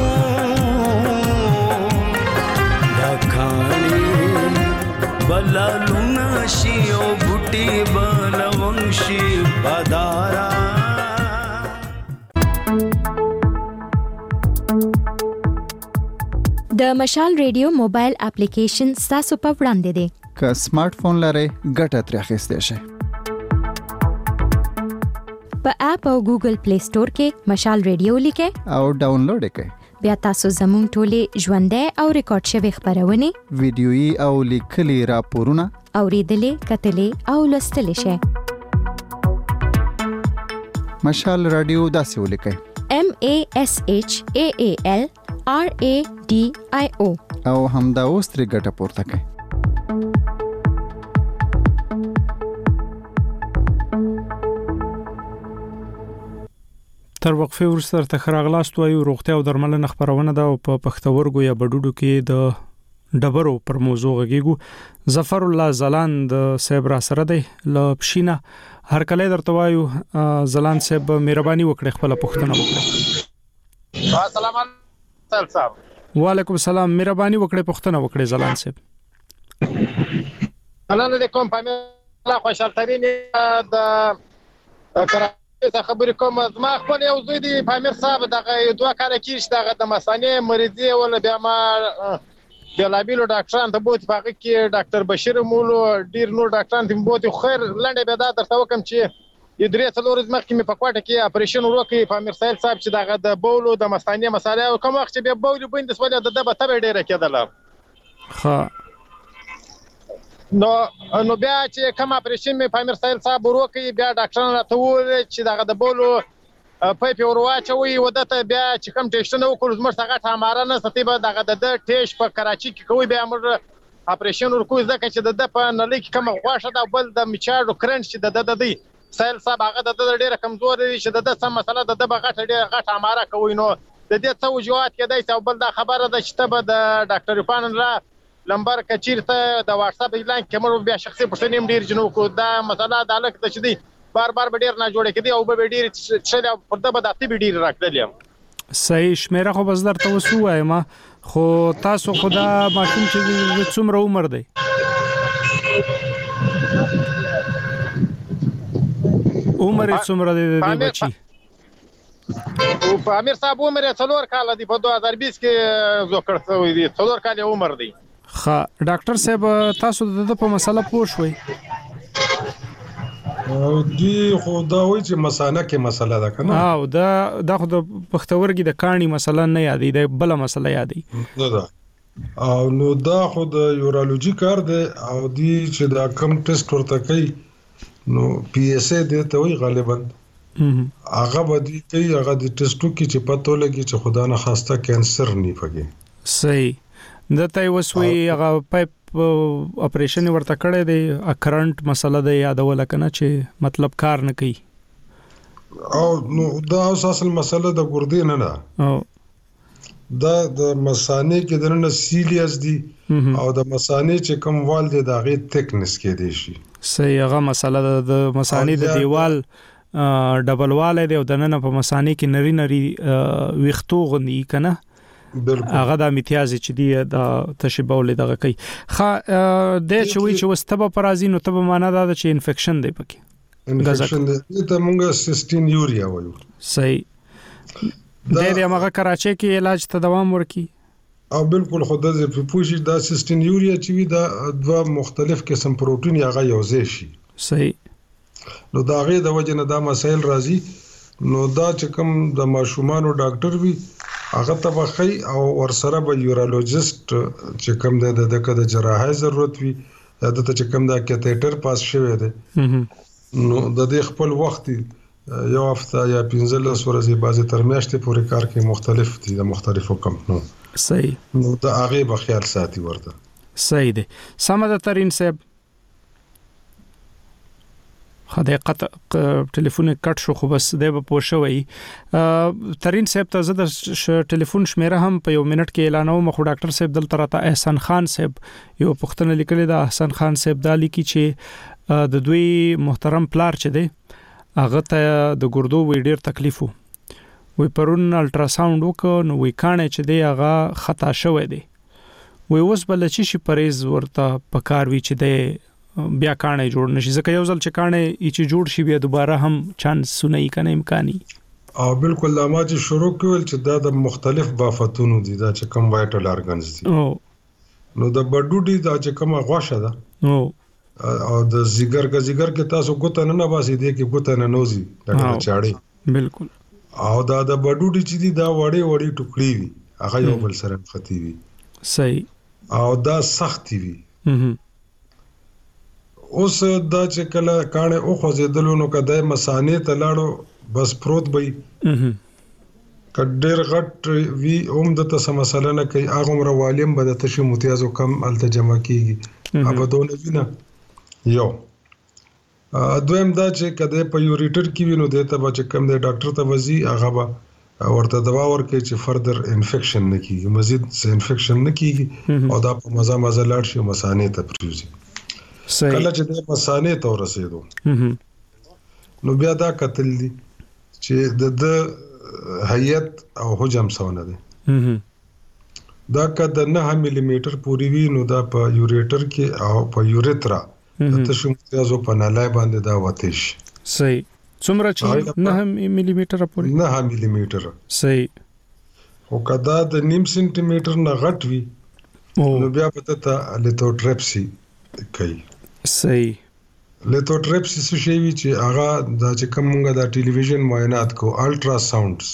دا کانی بلالونا شي او بوټي بلونشي بادارا د مشال ریډیو موبایل اپلیکیشن تاسو په وړاندې دی که سمارټ فون لرئ ګټه ترې اخیستی شئ په اپ او ګوګل پلی سٹور کې مشال ریډیو لیکئ او ډاونلوډ یې کړئ بیا تاسو زموږ ټولې ژوندۍ او ریکارډ شوي خبرونه ویډیويي او لیکلي راپورونه اوریدلې کتلې او لوستلې شئ مشال رادیو داسې ولیکئ MASHAALRADIO او همدا اوس ترې ګټه پورته کړئ تر وقفه ورسره تخراغلاست وایو روغتیا او درملنه خبرونه ده او په پښتورګو یا بډوډو کې د ډبرو پر موضوع غږیږو ظفر الله زلان د صاحب را سره دی ل پښینا هر کله درته وایو زلان صاحب مهرباني وکړئ خپل پوښتنه وکړئ السلام علیکم صاحب وعلیکم السلام مهرباني وکړئ پوښتنه وکړئ زلان صاحب السلام علیکم پامه خوشحال ترين د څه خبرې کوم ما خپل یو زوی دی پامیر صاحب دغه دوه کال کېږي دغه د مثانې مریضي ولا بیا ما بلابیلو ډاکټران ته بوت پاګه کې ډاکټر بشیر مولو ډیر نور ډاکټران ته بوت خیر لنډه به دا درته وکم چې ادریه څلور ځمخ کې په کوټه کې اپریشن وکړي پامیر صاحب چې دغه د بولو د مثانې مساله کوم وخت چې به بولو بند سوال د دبه تبه ډیره کېدله ها نو بیا چې کوم اپریشن می پامیر صاحب وروکي بیا ډاکټران راته وویل چې دغه د بولو پایپ ورواچوي ودته بیا چې کوم ټیسټونه وکړو زموږ څنګه ټاماره نه ستې به دغه د ټیسټ په کراچي کې کوي بیا موږ اپریشن ورکو ځکه چې د په نلې کې کوم غواشه دا بل د میچاډو کرنټ چې د دی سایل صاحب هغه د ډیره کمزور دی چې د سم مسله د بغټ ټاماره کوي نو د دې څه وجوهات کېدای چې بل دا خبره ده چې ته به د ډاکټر پان را لمبر کچیرته د واتس اپ اعلان کوم بیا شخصي پښتنیم ډیر جنو کو دا مسله د الک ته شدي بار ډیر نه جوړه کړي او به ډیر چې په دغه د تی ډیر راکړل صحیح شمیره خو بس درته وسو وایم خو تاسو خدا ماشوم چې څومره عمر دی عمر څومره دی د بچي او امیر صاحب عمر 4 کال دی په 2020 کې زوکړ شوی دی 4 کال عمر دی ها ډاکټر صاحب تاسو د په مسله پوه شوي دی خو دا وایي چې مسانه کې مسله ده کنه او دا خو د پښتورګي د کاڼي مسله نه یادې ده بل مسله یادې دا او نو دا خو د یورولوژي کار دی او دی چې دا کم ټیسټ ورته کوي نو پی اس ای دی ته وی غالبا هغه به دی کوي هغه د ټیسټو کې چې پته لګي چې خدا نه خواسته کینسر نه پګي صحیح د تای وسوي هغه پایپ اپریشن ورته کړی دی کرنٹ مسله دی یادول کنه چې مطلب کار نه کوي او نو دا اصل مسله د ګردې نه ده او دا د مسانې کې د نن سیلیس دي او د مسانې چې کوم وال دی دا غي تکنس کې دی شي صحیح هغه مسله د مسانې د دیوال ډبل وال دی او د نن په مسانې کې نری نری ویختو غنی کنه بالکل هغه د امتیاز چې دی د تشبول دغه کوي خا د چوي چې وستبه پرازي نو تبه معنا دا چې انفیکشن دی پکې انفیکشن دی ته مونږه سیسټین یوریا وایو صحیح د دې هغه کراچي کې علاج ته دوام ورکي او بالکل خود د پوښي دا سیسټین یوریا چې وی دا دوه مختلف قسم پروتین یا غي یوځای شي صحیح نو دا غي د وجه نه دا مسائل راځي نو دا چې کوم د ماشومان او ډاکټر وی هغه تبخی او ورسره به یورولوژیست چې کوم د جراحي ضرورت وی یا د چې کوم د کیتیټر پاس شوی دی نو د دې خپل وخت یو هفته یا 15 ورځې بعضی تر میاشتې پورې کار کې مختلف دي د مختلفو کمپنیو صحیح نو دا هغه به خیال ساتي ورته صحیح دی سمه ترين صاحب خدای قطع ټلیفون کټ شو خو بس دی په پوښوي ترين صاحب ته زه د ټلیفون شمیره هم په یو منټ کې اعلانوم خو ډاکټر صاحب دلته راته احسان خان صاحب یو پښتنه لیکلی دا احسان خان صاحب دا لیکي چې د دوی محترم پلار چې دی هغه ته د ګردو وی ډیر تکلیف وي پرون الټراساوند وکړ نو وی کانه چې دی هغه خطا شوی دی وی اوس بل چې پریز ورته پکار وی چې دی بیا کانه جوړ نشي ځکه یو ځل چې کانه چې جوړ شي بیا دوباره هم چانس سنئی کنه امکاني او بالکل دا ما چې شروع کول چې دا د مختلف بافتونو دي دا چې کوم وایټل ارګنز دي نو د بډوډي دا چې کوم غوښه ده او د زیګر کې تاسو ګوت نه باسي دي کې ګوت نه نوزي دا چاړي بالکل او دا د بډوډي چې دي دا وړي وړي ټوکړي وي هغه یو بل سره ختی وي صحیح او دا سخت وي اوس دا چې کله کانه او خوځیدلو نو کده مسانې ته لاړو بس پروت وي کډیر غټ وی د ته مسله نه کوي هغه مروالم به د تشو متیازو کم التجمع کیږي ابدون وینا یو دویم دا چې کده په یوریټر کې وینو د ته چې کم د ډاکټر ته وزي هغه به ورته دوا ورکړي چې فردر انفیکشن نه کیږي مزید انفیکشن نه کیږي او دا په مزه لاړ شي مسانې ته پریوزي کله چې د مسانې ته ورسېدو نو بیا دا قتل دي چې د هیئت او حجم سونه دي دا کده 9 ملي میټر پوری وی نو دا په یوریټر کې او په یوریترا د تشو متیازو په نالای باندې دا وتش صحیح څومره چې 9 ملي میټر پورې 9 ملي میټر صحیح او کدا د نیم سنټي میټر نه غټ وی نو بیا پته ته لیتوټریپسي کوي صحیح لیتوټریپسي څه شی وی چې هغه د چې کومه د ټلویزیون معاینات کو الټرا ساوندز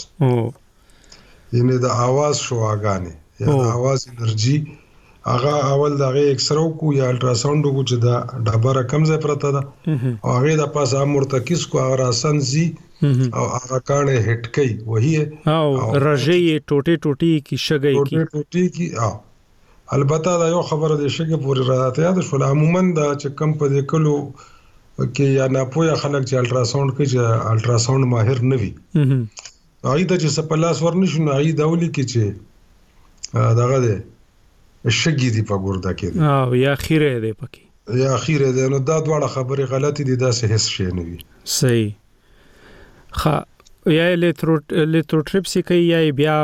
یعنی د आवाज شواګانې یا د आवाज انرژي هغه اول دغه اکسرو کو یا الټراساوند کو چې دا ډبره کم ځای پرته ده او هغه د پاسه امورتکیس کو هغه اسانزي او هغه کانه هټ کوي وਹੀ او رژې ټوټي کی شګي کی البته دا یو خبره ده شګه پوری راته یاد شو عموما دا چې کم په دې کلو کې یا نه پوهه خلک چې الټراساوند کوي چې الټراساوند ماهر نه وي هغه د چې سپلاس ورنشو نه هغه دولي کې چې دغه ده شګي دی په ګوردا کې او یا خیره دی پکې یا خیره دی نو دا دواړه خبره غلطي دي دا څه هیڅ شي نه وي صحیح خا یا لیتروټریپسي کوي یا بیا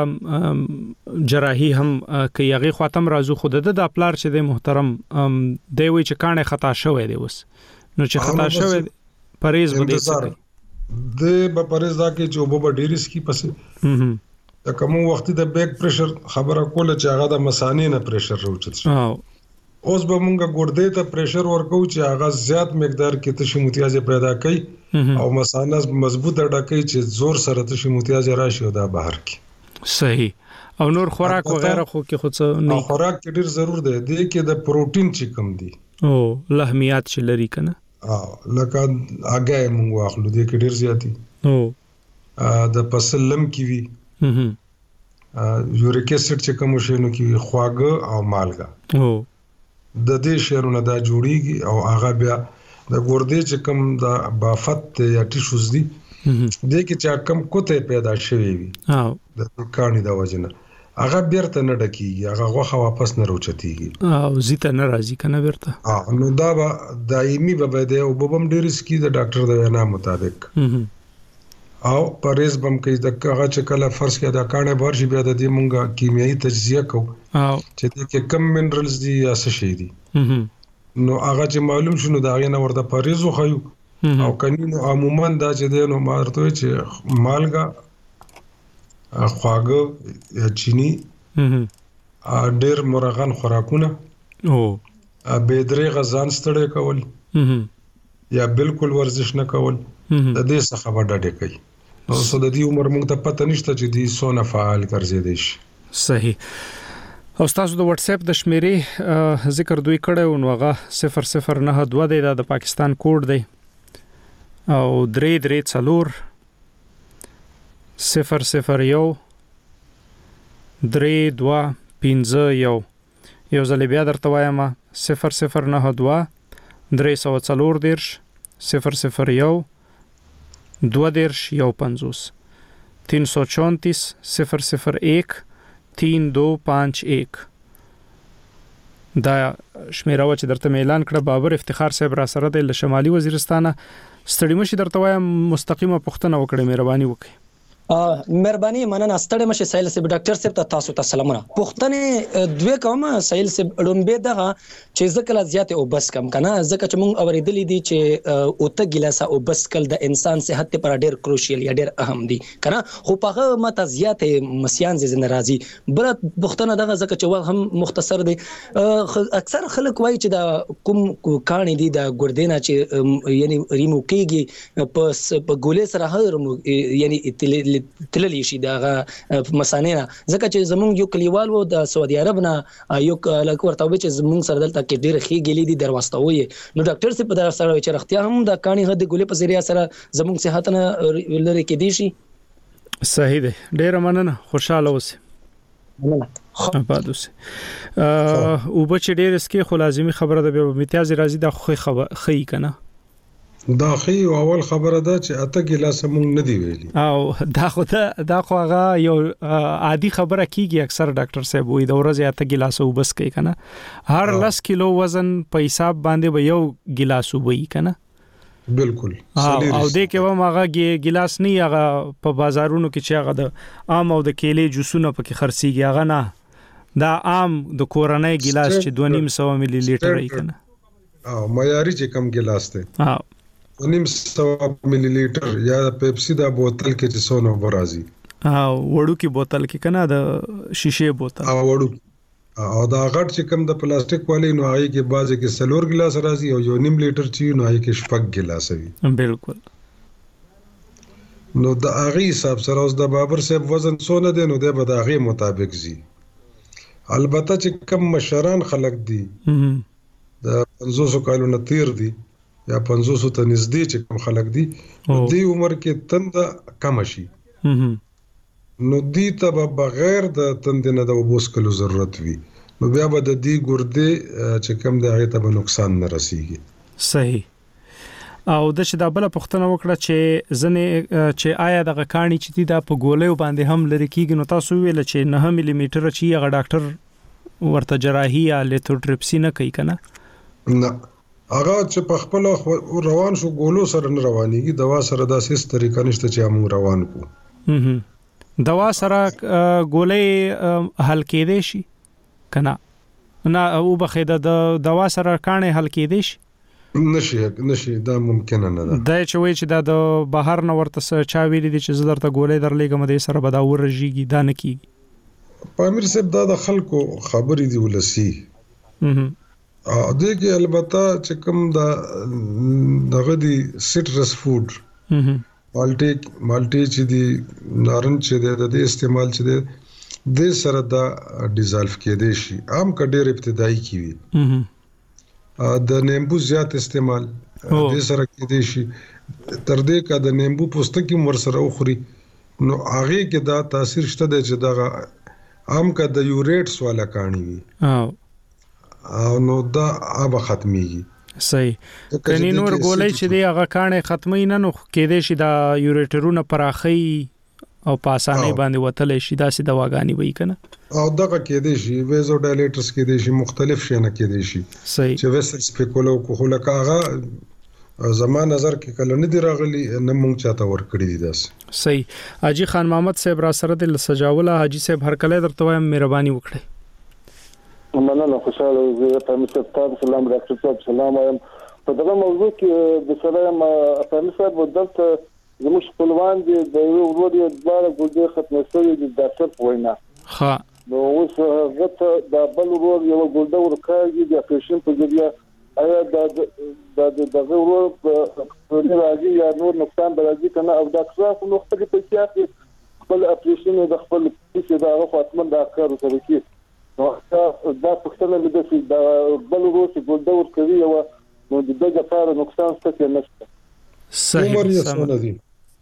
جراحي هم کوي هغه خاتم رازو خود د پلار چې د محترم دی وی چې کانه خطا شوی دی اوس نو چې خطا شوی پریز بده سره د په پریز دا کې چې وبو ډیریس کی پسې دا کوم وخت د بیک پریشر خبره کوله چې هغه د مسانې نه پریشر راوچت شي اوس به مونږه ګردې ته پریشر ورکو چې هغه زیات مقدار کې تشو متیازه پیدا کوي او مسانه مضبوطه ډکې چې زور سره تشو متیازه راشي او دا بهر کی صحیح او نور خوراک وغیرہ خو کې خو څه نه خوراک کې ډیر ضرور دی کې د پروتین چې کم دی او لحمیات چې لري کنه لکه هغه موږ واخلو دې کې ډیر زیاتی او د پسلم کې وی یوریک اسید چې کوم شي نو کې خواږه او مالګه او د دې شیرونه دا جوړیږي او هغه بیا د ګردې چې کوم د بافت یا ټیشوز دي دې کې چې کم کوته پیدا شوی وي او د کانی د وجنه هغه بیرته نه ډکیږي هغه غوخه واپس نه روچتيږي او زیته نه راځي کنه بیرته نو دا به دایمي به دی او بم ډیر سکی د ډاکټر د وینا مطابق او پرېز بم کې د هغه چې کله فرض کې دا کانه بار شي بیا د دې مونږه کیمیاوي تجزیه کوو چې د کې کم منرالز دي یا څه شي دي نو هغه چې معلوم شونه دا غي نه ورته پرېز خو او کنينو عموما دا چې د نو مارته چې مالګه خواږه یا چینی ډېر مرغان خوراکونه او به درې غزان ستړي کول یا بالکل ورزش نه کول د دې څخه وډډه کوي نو سود دې عمر موږ ته پته نشته چې دې سونه فعال ګرځي دي صحیح او تاسو د واتس اپ د شمیرې ذکر دوی کړو نو هغه 0092 دی د پاکستان کوډ دی او 334 001 325 یو ځل بیا درته وایم 0092 340 001 215 334 001 3251 دا شمیره و چې درته اعلان کړه بابر افتخار صاحب را سره د شمالي وزیرستانه ستړي مشي درته وایم مستقیمه پښتنه وکړه مهرباني وکړئ مهرباني مننه ستړي مشه سایل سیب ډاکټر صاحب ته تاسو ته سلامونه پښتنه دوه کومه سایل سیب ډومبه دغه چې ځکه زیات او بس کم کنه ځکه چې مونږ اوریدلې دي چې اوته ګلاسه او بس کل د انسان صحت پر ډېر کروشیل یا ډېر اهم دي کنه خو په مت زیات مسیان زین راضي بل پښتنه دغه ځکه چې هم مختصر دي اکثر خلک وایي چې د کوم کانی دي د ګردینا چې یعنی ریمو کیږي په ګولې سره هر یعنی تللی شي دغه مسانه ځکه چې زمونږ یو کلیوال وو د سعودي عرب نه یو لکه ورته وي چې زمونږ سره دلته کې ډېر خې ګلې دي دروازتوي نو ډاکټر سي په در سره چې رختیا هم د کانی غد ګولې په ذریعہ سره زمونږ صحت نه لري کې دي شي صحیح دی ډېر مننه خوشاله اوسه آباد اوسه او بچ ډېر اسکی خو لازمي خبره ده به امتیاز راځي د خې کنه دا خي اول خبره ده چې اته ګلاس مونږ نه دی ویلي او دا خو هغه یو عادي خبره کیږي اکثر ډاکټر صاحب وي د ورځې اته ګلاس وبس کوي کنه هر 10 کیلو وزن په حساب باندې به یو ګلاس وبي کنه بالکل او د کې و ماغه ګلاس نه هغه په بازارونو کې چې هغه د عام او د کېلې جوسونه پکې خرڅيږي هغه نه دا عام د کورنۍ ګلاس چې 2.5 ملي لیټر ای کنه او معیاري چې کم ګلاس ته 2.5 ملي لیټر یا پیپسي دا بوتل کې چې سونه برازي وړو کې بوتل کې کنه د شیشه بوتل وړو او دا غټ چې کم د پلاستیک والی نو هغه کې بازه کې سلور ګلاس راځي او 1.5 لیټر چې نو هغه کې شپږ ګلاس وي بالکل نو د هغه حساب سره اوس د بابر صاحب وزن سونه دی نو د هغه مطابق زی البته چې کم مشران خلق دي د 500 کالو نه تیر دي یا 500 ته نږدې چې کوم خلک دي د عمر کې تند کم شي نو دي ته بغیر د تند نه د وبوس کلو ضرورت وي نو بیا به د دې ګردې چې کم د هغه ته نقصان نه رسیږي صحیح او د شدا بل پښتنه وکړه چې زنه چې آیا د غکانی چې د په ګولې باندې هم لری کیږي نو تاسو ویل چې 9 ملي میټر چې هغه ډاکټر ورته جراحي یا لیتوټریپسي نه کوي کنه نه هغه چې په خپل روان شو ګولو سره نه روانيږي دوا سره داسې طریقه نشته چې موږ روان کو دوا سره ګولې حل کېدې شي کنه نه او بخیده د دوا سره کانه حل کېدې شي نشي دا ممکن نه ده دا چې وای چې د بهر نه ورته چا ویلي دي چې زدرته ګولې درلېګم د سره به دا ورژيږي دا نه کیږي پامیر صاحب دا د خلکو خبرې دی ولسی او دغه البته چې کوم دغه دی سټرس فود مالټي چې دی نارنج چې دی د استعمال چې دی د سره دا ډیزالف کېدې شي عام کډیر ابتدایي کیوي د نیمبو زیات استعمال د سره کېدې شي تر دې کا د نیمبو پوستکی مر سره خوري نو هغه کې دا تاثیر شته چې دا عام کا د یوریټس والا کانی وي او نو دا اب ختميږي صحیح کني نور ګولې چې دی هغه کانه ختمي نه نو کېدې شي دا یوریټرونه پراخي او پاسانه باندې وتلې شي دا سي دواګانی وای کنه او دغه کېدې شي ویزو ډایلیټرز کېدې شي مختلف شي نه کېدې شي صحیح چې وسل سپیکولو کو لکه هغه زما نظر کې کله نه دی راغلی نه مونږ چاته ور کړی دي داس صحیح حاجی خان محمد صاحب را سره د سجاوله حاجی صاحب هر کله درته وایم مهرباني وکړئ مننه خوشاله زه په مستقبل سلام ډاکټر صاحب سلام وایم په دغه موضوع کې د سلام افغان صاحب ودلته زموږ خپلوان دي د یو ورور یو ډول ګوډه ختمه شوې د ډاکټر په وینا ها نو اوس هغه د بل ورور یو ګوډه ورکاږي د اپریشن په ځای آیا د ورور په راځي یا نور نقصان راځي کنه او ډاکټر په وخت کې پیسې خپل اپریشن د خپل پیسې دا خاطر دا کار سره کوي نو دا پښتنه د دې د بل ورور چې ګوډه ورکوي او نو د دې لپاره نقصان څه نشته صحیح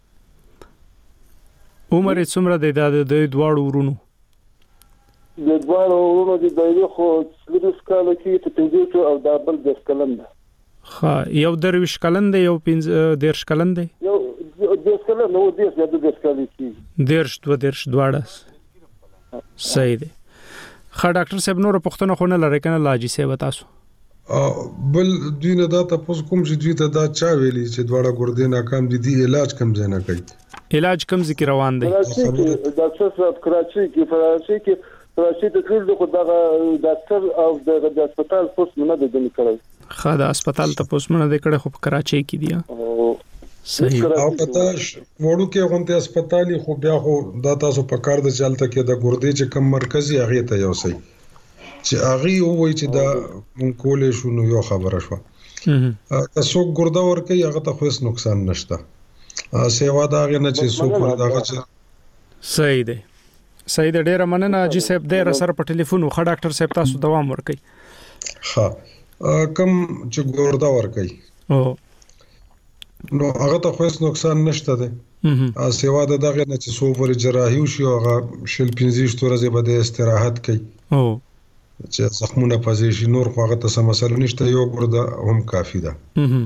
عمر څومره دی د دواړو ورونو د دواړو ورونو د یو خو سلیس کال کې ته 15 او د بل 10 کلن ده ها یو درویش کلن دی یو 15 کلن دی یو 10 کلن نو 10 یا 10 کال کې درش دواړه صحیح دی خا ډاکټر صاحب نور پښتنه خو نه لری کنه لاجی صاحب تاسو بل دوی نه دا تاسو کوم چې دوی ته دا چا ویلي چې دواړه ګردې ناکام دي علاج کم ځای نه کوي علاج کم ذکر روان دی ډاکټر صاحب کراچي کې ته کړل خو دا ډاکټر او د هسپتال پوسټ نه دی کړی خا د هسپتال ته پوسټ نه دی کړی خو په کراچي کې دی صحیح او پتا وړو کې غونته هسپتالي خو بیا خو دا تاسو په کار د چلته کې د ګردې چې کم مرکزي هغه ته یو سي چې هغه وایي چې دا مونږ کولې شو نو یو خبره شو تاسو ګردا ورکه هغه ته خو هیڅ نقصان نشته سیوا دا غنه چې سو پر داغه چې صحیح دی ډیره مننه حاجی صاحب د سره په ټلیفون خو ډاکټر صاحب تاسو دوام ورکړئ ها کم چې ګوردا ورکړئ او نو هغه ته خو هیڅ نقصان نشته دی سیوا دا غنه چې سو پر جراحي شي هغه شل 15 ورځې به استراحت کوي او چې زخمونه پځې شي نور خو هغه ته سم مسله نشته یو ګوردا هم کافی ده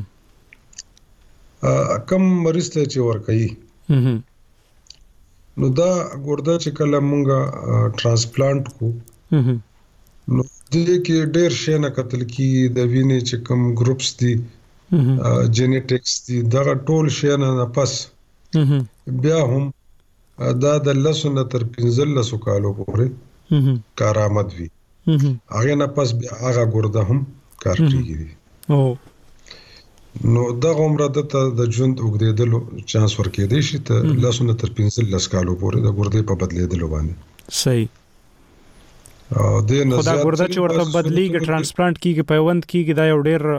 کم مریض ته چې ور کوي نو دا ګوردا چې کله مونږه ترانسپلانت کو نو دې کې ډېر شي نه قتل کی د وینې چې کم ګروپس دي جینیټکس دي دا ټول شي نه پس بیا هم دا د لسونه تر 15 کالو پورې کارآمد وي هغه نه پس بیا هغه ګوردا هم کار کوي او نو دا عمره د ژوند وګړېدلو چانس ورکېدې شي ته لاسونه تر 15 کالو پورې د ګردې په بدلېدلو باندې صحیح او د نه خدا ګرده چې ورته بدلیږي ترانسپلانت کیږي پیوند کیږي دا یو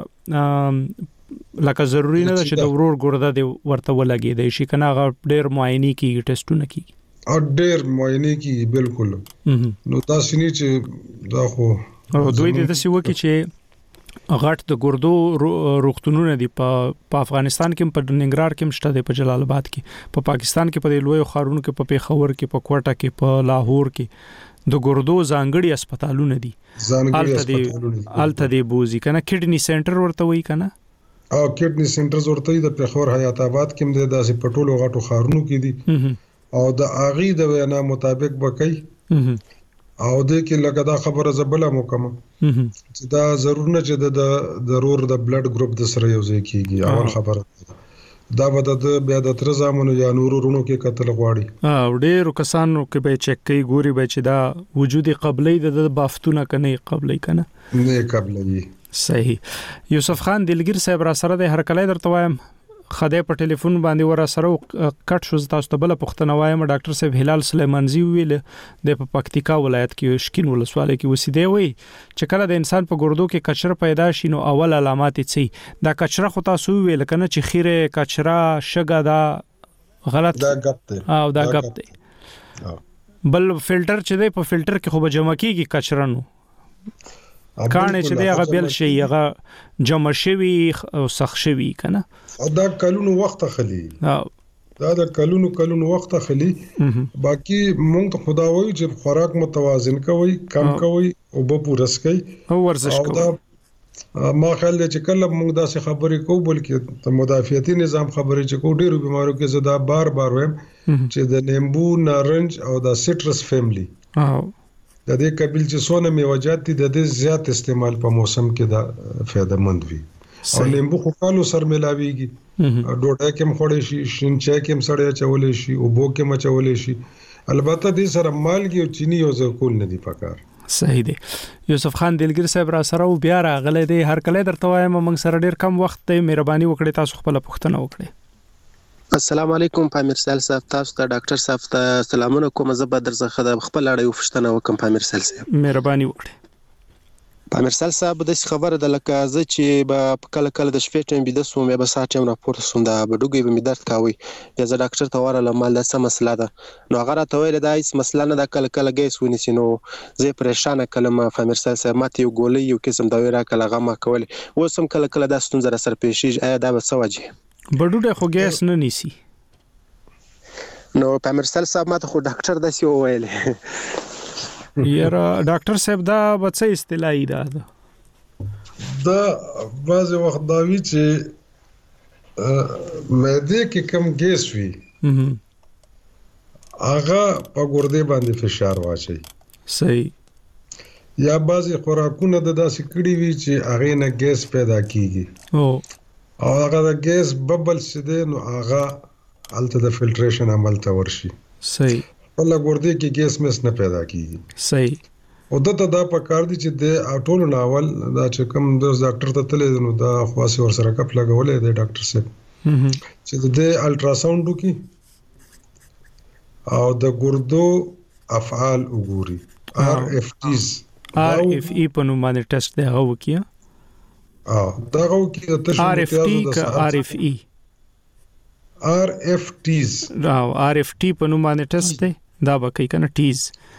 ډېر لکه ضروری نه ده چې د ورور ګرده دی ورته ولګي دی شي کنه هغه ډېر معاینه کیږي ټیسټونه کیږي او ډېر معاینه کیږي بالکل نو تاسو نه چې دا خو دوی د څه وکی چې غټ د ګردو روغتونونه دي په افغانستان کې په ننګرهار کې شته په جلال آباد کې په پاکستان کې په لوی خارونو کې په پیښور کې په کوټه کې په لاهور کې د ګردو ځانګړي هسپتالونه دي الته دی بوزي کنه کډنی سنټر ورته وای کنه او کډنی سنټرز ورته د پیښور حیات آباد کې د داسې پټولو غټو خارونو کې دي او د اغي د وینا مطابق بکای او د کې لکه دا خبره زبله مکمه چې دا ضرور نه چې د ضرور د بلډ ګروپ د سره یو ځای کیږي اول خبره دا به د بیا د تر زامنو یا نورو رونو کې قتل غواړي او ډېر کسانو کې به چک کوي ګوري به چې دا وجودي قبلې د بافتونه کنه قبلې کنه نه قبلې صحیح یوسف خان دلګر صاحب را سره د هر کله درته وایم خدای په ټلیفون باندې ور سره کټ شو تاسو ته بل پښتنه وایم ډاکټر صاحب هلال سلیمانزی ویل د پکتیکا ولایت کې شکین ولسواله کې وسیده وي چې کله د انسان په ګردو کې کچره پیدا شي نو اول علامات یې دا کچره خو تاسو ویل کنه چې خیره کچره شګه دا غلط دا غب دی او دا غب دی بل فلټر چې دی په فلټر کې خو به جمع کیږي کچره نو کانه چې دی هغه بل شي هغه جمع شوی او سخ شوی کنه دا کلونو وخت اخلي دا د کلونو وخت اخلي باقي مونږ ته خدا وایي چې خوراک متوازن کوي کم کوي او به پورس کوي او ورزش کوي ما خیال دی چې کله موږ داسې خبرې کوو بلکې د مدافعتي نظام خبرې چې کوو ډېرو بیمارو کې زه دا بار وایم چې د لیمبو نارنج او د سټرس فیملی د دې قبیل چې څونه میوجات دي د دې زیات استعمال په موسم کې دا فایده مند وي او لیمبو خو کالو سر ملاويږي ډوډۍ کې مخوړې شي شین چای کې مسړې چولې شي او بو کې مچولې شي البته دې سره مالګي او چینی او زکول نه دي پکار صحیح دی یوسف خان دلګر صاحب را سره او بیا راغله دی هر کله درته وایم موږ سره ډیر کم وخت دی مهرباني وکړئ تاسو خپل پوښتنه وکړئ السلام علیکم پامیر سال صاحب تاسو ته ډاکټر صاحب ته سلامونه کوم زه به درڅخه د خپل اړیو پوښتنه وکم پامیر سال صاحب مهرباني وکړئ پامیر سال صاحب د خبره د لکه زه چې به کله د شپې ټیم بده سوم یا به ساعت ټیم راپورته سوم دا بډوګي به می درد کاوي یا زه ډاکټر ته وراله مال د سم مسله ده نو هغه راته ویل دا هیڅ مسله نه ده کله ګیس ونیسي نو زه پریشان کلمه پامیر سال صاحب ماته یو ګولې یو قسم دا ویرا کله غما کول وسم کله دا ستونزه سره پیښیږي آیا دا به سوجي بډوډه خو ګیس نه نیسي نو پامیر سال صاحب ماته خو ډاکټر داسې وویل یاره ډاکټر صاحب دا بڅه اصطلاحي ده دا بعض وخت دا وی چې معده کې کم ګیس وي هغه په ګردې باندې فشار واچي صحیح یا بعضی خوراکونه د داسې کړي وي چې هغه نه ګیس پیدا کیږي او هغه د ګیس ببل سده نو هغه الته د فلټریشن عمل ته ورشي صحیح الله ګردې کې ګیس مس نه پیدا کیږي صحیح او دا په کار دي چې د ټولو ناول دا چې کوم د ډاکټر ته تللی نو دا خاص ور سره کپ لګولې دی ډاکټر صاحب چې د الټراساوند وکي او د ګردو افعال وګوري RFTs RFE په نوم باندې ټیسټ دی هغه وکي دا وکي د تشخیص RFT کا RFE RFTs RFT په نوم باندې ټیسټ دی دا به کوي کنه ټیز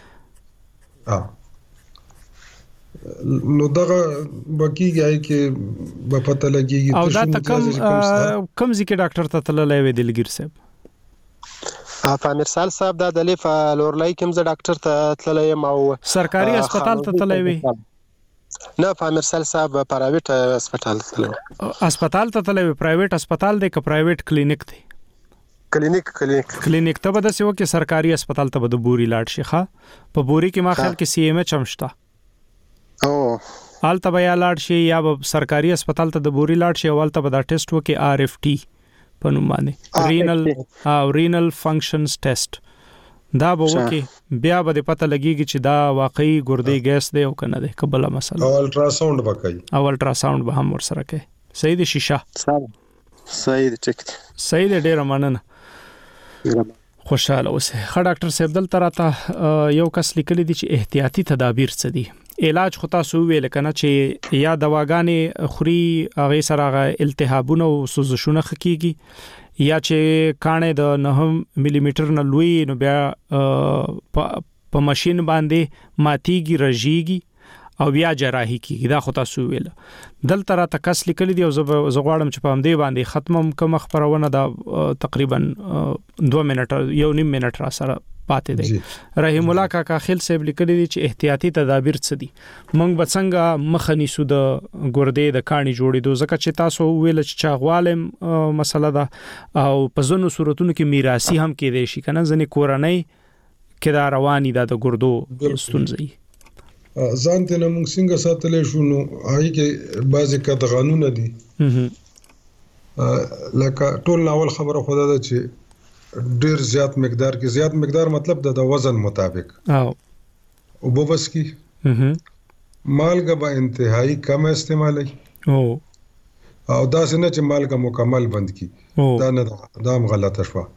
نو دغه بکیږي کې په پته لګيږي او دا کم ځکه ډاکټر ته تللی وی دلګر صاحب پامیر سال صاحب دا د لیف لورلای کوم ز ډاکټر ته تللی او سرکاري هسپتال ته تللی وی نه پامیر سال صاحب پرایویټ هسپتال ته هسپتال ته تللی وی پرایویټ هسپتال دی که پرایویټ کلینیک دی کلینیک ته به د سیو کې سرکاري هسپتال ته به د بوري لاړ شي ښه په بوري کې ما خیال کې CMH همشتا آلته به یا لاړ شي یا به سرکاري هسپتال ته د بوري لاړ شي اولته به دا ټیسټ وکي RFT په نوم باندې رینل فنکشنز ټیسټ دا به وکي بیا به پته لګيږي چې دا واقعي ګردې ګیس دی او کنه دی قبل مسله او الټراساوند وکړي او الټراساوند به هم ور سره کوي صحیح دی شیشه صحیح دی ټیک صحیح دی ډیر مننه خوشاله اوسه ډاکټر صاحب دلته راته یو کس لیکلی دی چې احتیاطي تدابیر څه دي علاج خو تاسو ویل کنه چې یا دواګانې خوري هغه سره التهابونه او سوزشونه خکېږي یا چې کانه د 9 ملي میټر نه لوی نو بیا په ماشين باندې ماتيږي رژيږي او بیا جراحي کیږي دا خو تاسو ویل دلته را تکس لیکل دی او زغواړم چې په همدې باندې ختمم کوم خبرونه دا تقریبا 2 منټه یو نیم منټ را سره پاتې دی رحیم الله کاکا خیل صاحب لیکل دي چې احتیاطي تدابیر څه دي موږ به څنګه مخنی سود ګردې د کاڼي جوړېدو ځکه چې تاسو ویل چې چاغوالم مسله ده او په ځینو صورتونو کې میراثي هم کېدای شي کنه ځنې کورنۍ کې دا رواني ده د ګردو ستونزې ځان ته موږ څنګه ساتلې شو نو هغه کې بعضی قطعانونه دي لکه ټول ناول خبره خدا ده چې ډیر زیات مقدار مطلب د وزن مطابق او بوبس کی مالګه به انتهایی کم استعمالي او دا څنګه چې مالګه مکمل بند کی دا نه دا هم غلطه شو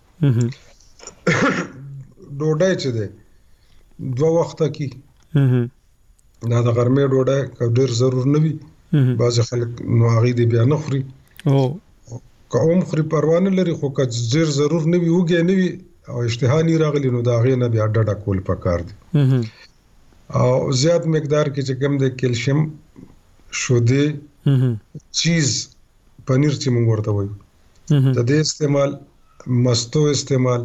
ډوډۍ چې ده 2 وخته کی دا د غرمې ډوډۍ ډېر ضرور نه وي بعض خلک نو هغه دی بیا نه خوري او کوم خوري پروا نه لري خو که ډېر ضرور نه وي وګي نه وي او اشتها نه راغلی نو دا غي نه بیا ډډه کول پکار دي او زیات مقدار کې چې کوم د کیلشیم شوده چیز پنیر چې موږ ورته وایو د دې استعمال مستو استعمال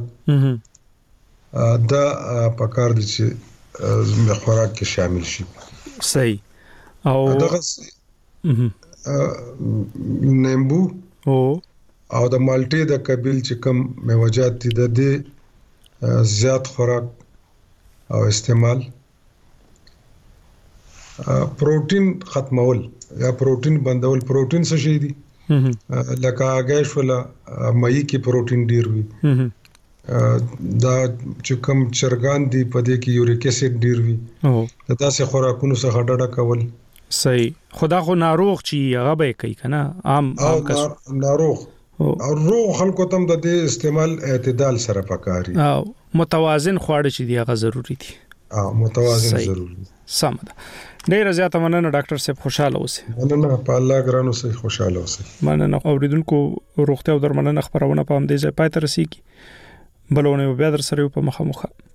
دا پکار دي چې خوراک کې شامل شي. صحیح. او دغه نیمبو او د مالټې د قبیل چې کوم میوجات دي د دې زیات خوراک او استعمال پروتین ختمول یا پروتین بندول. پروتین څه شي دي؟ لکه هګۍ ولا مې کې پروتین ډیر وي دا چې کوم چرګان دي په دې کې یوریک اسید ډیر وي دا تاسو خوراکونو څخه ډډه کول. صحیح. خدا خو ناروغ چی هغه به کوي کنه عام کس ناروغ او روغ خلکو ته د دې استعمال اعتدال سره پکاري او متوازن خواړه چې دی هغه ضروری دي. متوازن ضروری دي. سم ده. ډیر زیاته مننه ډاکټر صاحب خوشاله اوسئ. مننه په الله ګرانو سره خوشاله اوسئ. مننه اوریدونکو روغتیا او درملنه خبرونه په هم دې ځای پای ته رسیږي. بلونه بیا در سره په مخه